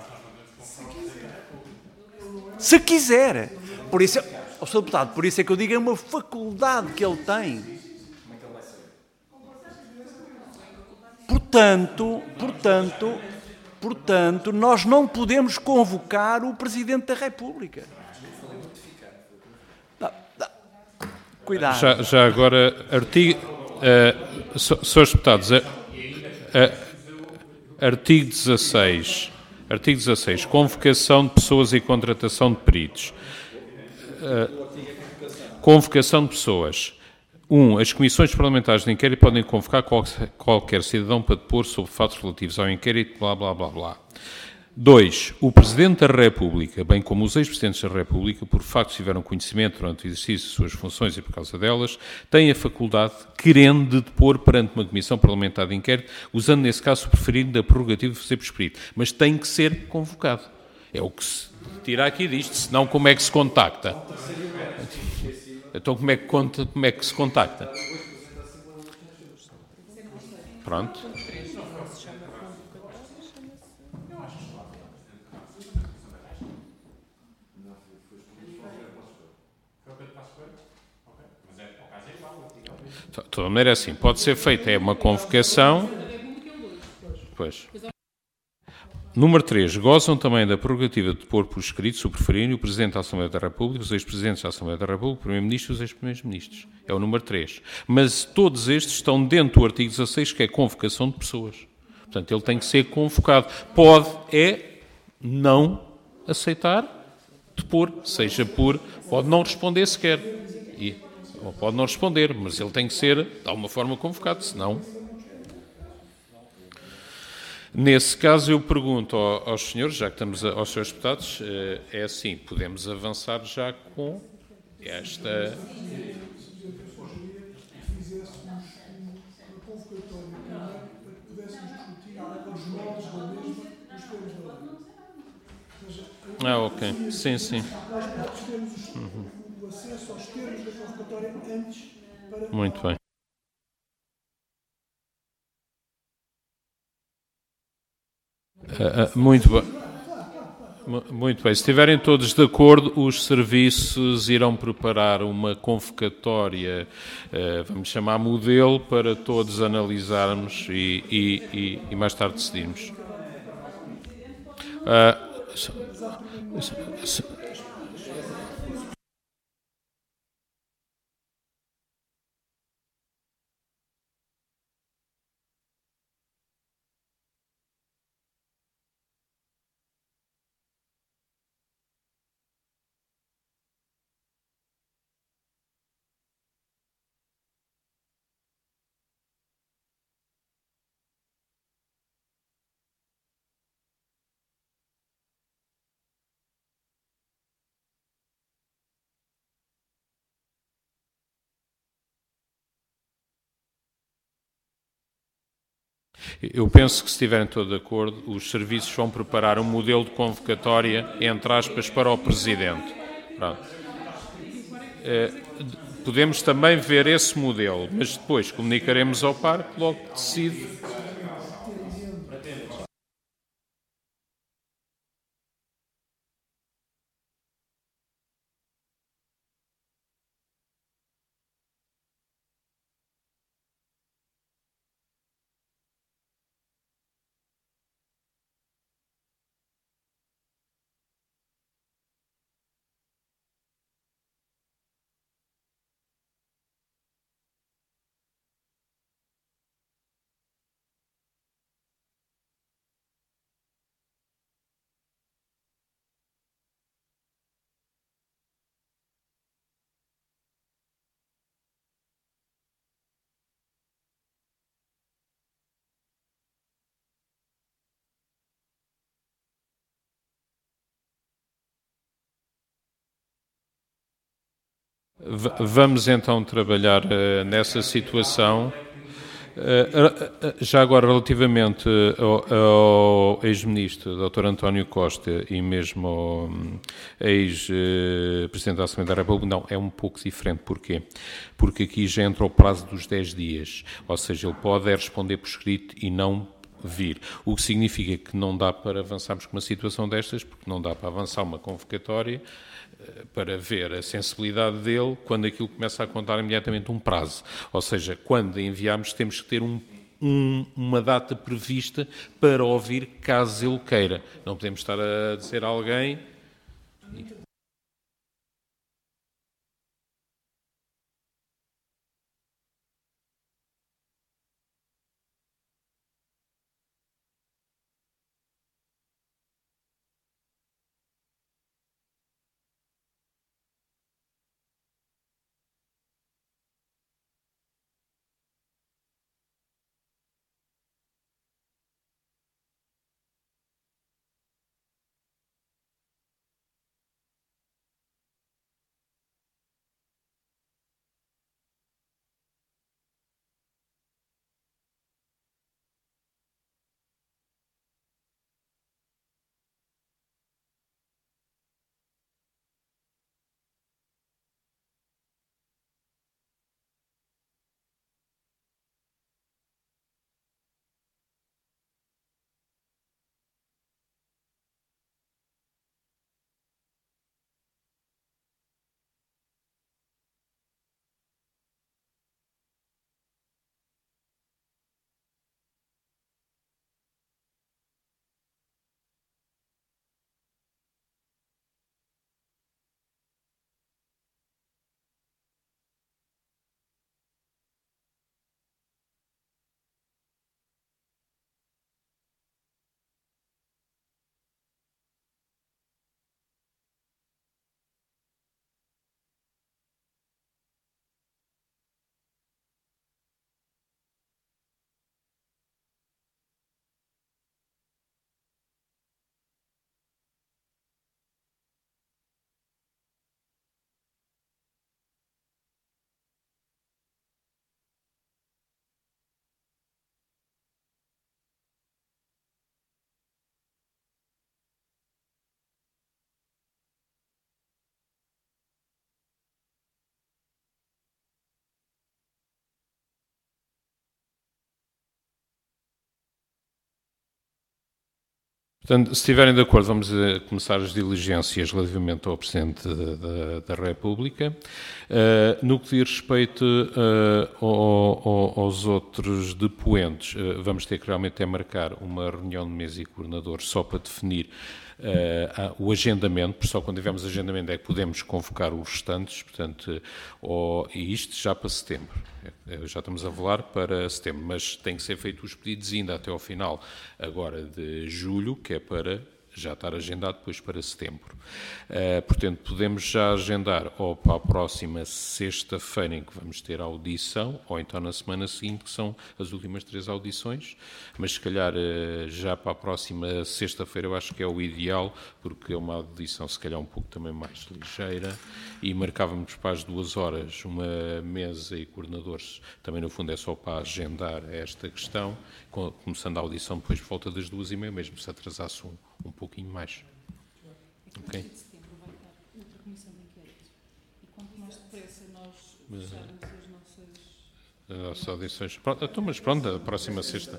Se quiser. Por isso, Sr. Deputado, por isso é que eu digo, é uma faculdade que ele tem. Portanto, nós não podemos convocar o Presidente da República. Cuidado. Já agora, Srs. Deputados, artigo 16, convocação de pessoas e contratação de peritos. Convocação de pessoas. 1. As comissões parlamentares de inquérito podem convocar qualquer cidadão para depor sobre fatos relativos ao inquérito, blá, blá, blá, blá. 2. O Presidente da República, bem como os ex-presidentes da República, por facto tiveram conhecimento durante o exercício de suas funções e por causa delas, têm a faculdade, querendo, de depor perante uma comissão parlamentar de inquérito, usando nesse caso o preferido da prerrogativa de fazer por escrito, mas tem que ser convocado. É o que se tira aqui disto, senão como é que se contacta? Então como é que se contacta? Pronto. De toda maneira é assim, pode ser feita uma convocação. Pois. Número 3. Gozam também da prerrogativa de pôr por escrito, se o preferirem, o Presidente da Assembleia da República, os ex-presidentes da Assembleia da República, o Primeiro-Ministro e os ex-primeiros-ministros. É o número 3. Mas todos estes estão dentro do artigo 16, que é convocação de pessoas. Portanto, ele tem que ser convocado. Pode não aceitar depor, seja por... Pode não responder sequer. Ou pode não responder, mas ele tem que ser, de alguma forma, convocado, senão... Nesse caso, eu pergunto aos senhores, já que estamos aos senhores deputados, é assim, podemos avançar já com esta... ok. Sim, sim. Muito bem. Muito bem. Muito bem. Se estiverem todos de acordo, os serviços irão preparar uma convocatória, vamos chamar modelo, para todos analisarmos e mais tarde decidirmos. Eu penso que, se estiverem todos de acordo, os serviços vão preparar um modelo de convocatória, entre aspas, para o Presidente. Pronto. Podemos também ver esse modelo, mas depois comunicaremos ao par, que logo decide. Vamos então trabalhar nessa situação. Já agora, relativamente ao ex-ministro, Dr. António Costa, e mesmo ao ex-presidente da Assembleia da República, não, é um pouco diferente. Porquê? Porque aqui já entra o prazo dos 10 dias, ou seja, ele pode responder por escrito e não vir, o que significa que não dá para avançarmos com uma situação destas, porque não dá para avançar uma convocatória para ver a sensibilidade dele quando aquilo começa a contar imediatamente um prazo. Ou seja, quando enviarmos temos que ter uma data prevista para ouvir, caso ele queira. Não podemos estar a dizer a alguém... Portanto, se estiverem de acordo, vamos começar as diligências relativamente ao Presidente da República. No que diz respeito aos outros depoentes, vamos ter que realmente marcar uma reunião de mesa e coordenadores só para definir o agendamento, porque só quando tivermos agendamento é que podemos convocar os restantes, portanto, e isto já para setembro. Já estamos a falar para setembro, mas tem que ser feito os pedidos ainda até ao final agora de julho, que é para já estar agendado depois para setembro. Portanto, podemos já agendar ou para a próxima sexta-feira em que vamos ter a audição, ou então na semana seguinte, que são as últimas 3 audições, mas se calhar já para a próxima sexta-feira eu acho que é o ideal, porque é uma audição se calhar um pouco também mais ligeira, e marcávamos para as 2 horas uma mesa e coordenadores, também no fundo é só para agendar esta questão, começando a audição depois por volta das 2h30, mesmo se atrasasse um pouquinho mais. Ok? De setembro vai estar outra comissão de inquérito. E quanto mais depressa nós fecharmos as nossas audições. Então, mas pronto, a próxima sexta.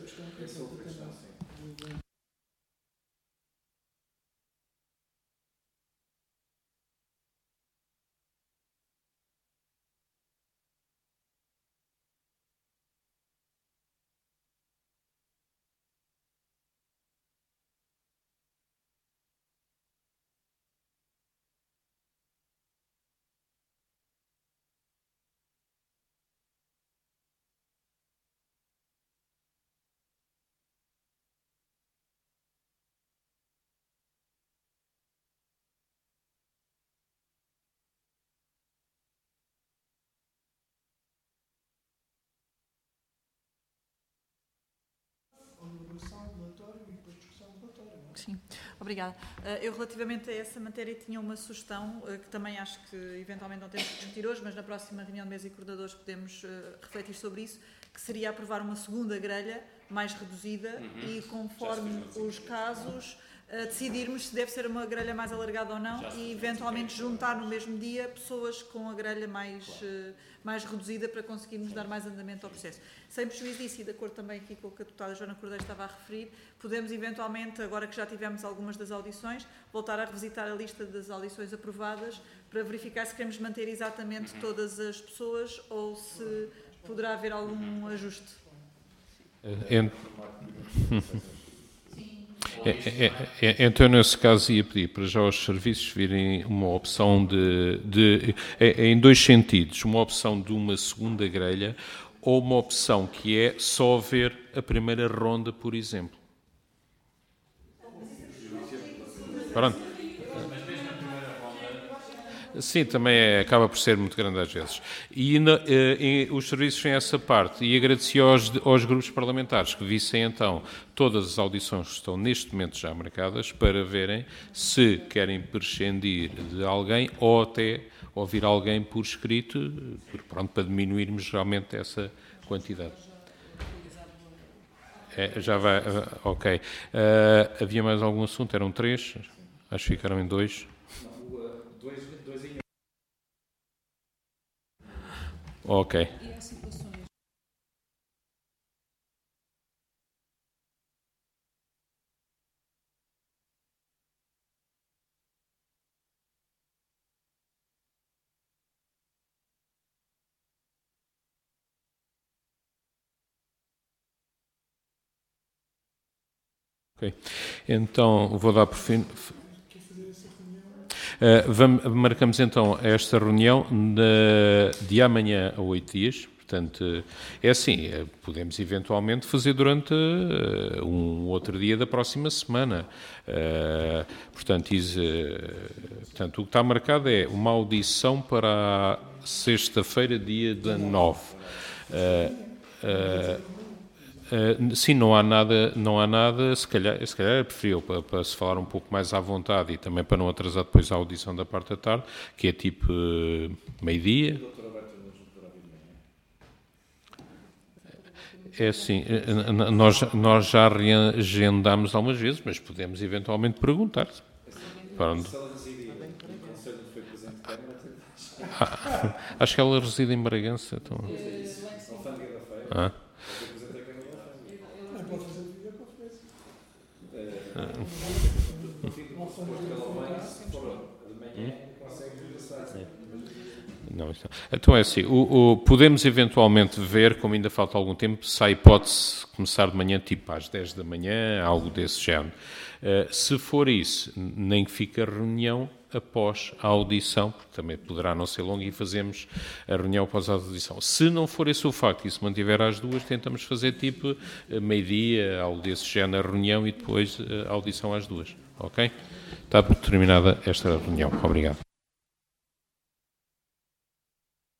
Sim, obrigada. Eu, relativamente a essa matéria, tinha uma sugestão que também acho que eventualmente não temos que discutir hoje, mas na próxima reunião de mesa e coordenadores podemos refletir sobre isso, que seria aprovar uma segunda grelha mais reduzida e, conforme os casos, decidirmos se deve ser uma grelha mais alargada ou não e, eventualmente, juntar no mesmo dia pessoas com a grelha mais reduzida para conseguirmos dar mais andamento ao processo. Sem prejuízo disso, e de acordo também aqui com o que a deputada Joana Cordeiro estava a referir, podemos eventualmente, agora que já tivemos algumas das audições, voltar a revisitar a lista das audições aprovadas para verificar se queremos manter exatamente todas as pessoas ou se poderá haver algum ajuste. Então, nesse caso, ia pedir para já os serviços virem uma opção em 2 sentidos. Uma opção de uma segunda grelha ou uma opção que é só ver a primeira ronda, por exemplo. Pronto. Sim, também acaba por ser muito grande às vezes. E os serviços têm essa parte. E agradeci aos grupos parlamentares que vissem então todas as audições que estão neste momento já marcadas para verem se querem prescindir de alguém ou até ouvir alguém por escrito, para diminuirmos realmente essa quantidade. Já vai, ok. Havia mais algum assunto? Eram 3? Acho que ficaram em 2. Ok. Ok. Então, vou dar por fim. Marcamos então esta reunião de amanhã a 8 dias. Portanto, é assim, podemos eventualmente fazer durante um outro dia da próxima semana. Portanto, o que está marcado é uma audição para a sexta-feira, dia 9. Sim, não há nada, se calhar é preferível para se falar um pouco mais à vontade e também para não atrasar depois a audição da parte da tarde, que é tipo meio-dia. É assim, nós já reagendámos algumas vezes, mas podemos eventualmente perguntar. Acho que ela reside em Bragança. Então. Não, então é assim, podemos eventualmente ver, como ainda falta algum tempo, se há hipótese de começar de manhã, tipo às 10 da manhã, algo desse género. Se for isso, nem que fique a reunião após a audição, porque também poderá não ser longa, e fazemos a reunião após a audição. Se não for esse o facto e se mantiver às 2, tentamos fazer tipo meio-dia, algo desse género, a reunião e depois a audição às 2. Ok? Está terminada esta reunião. Obrigado.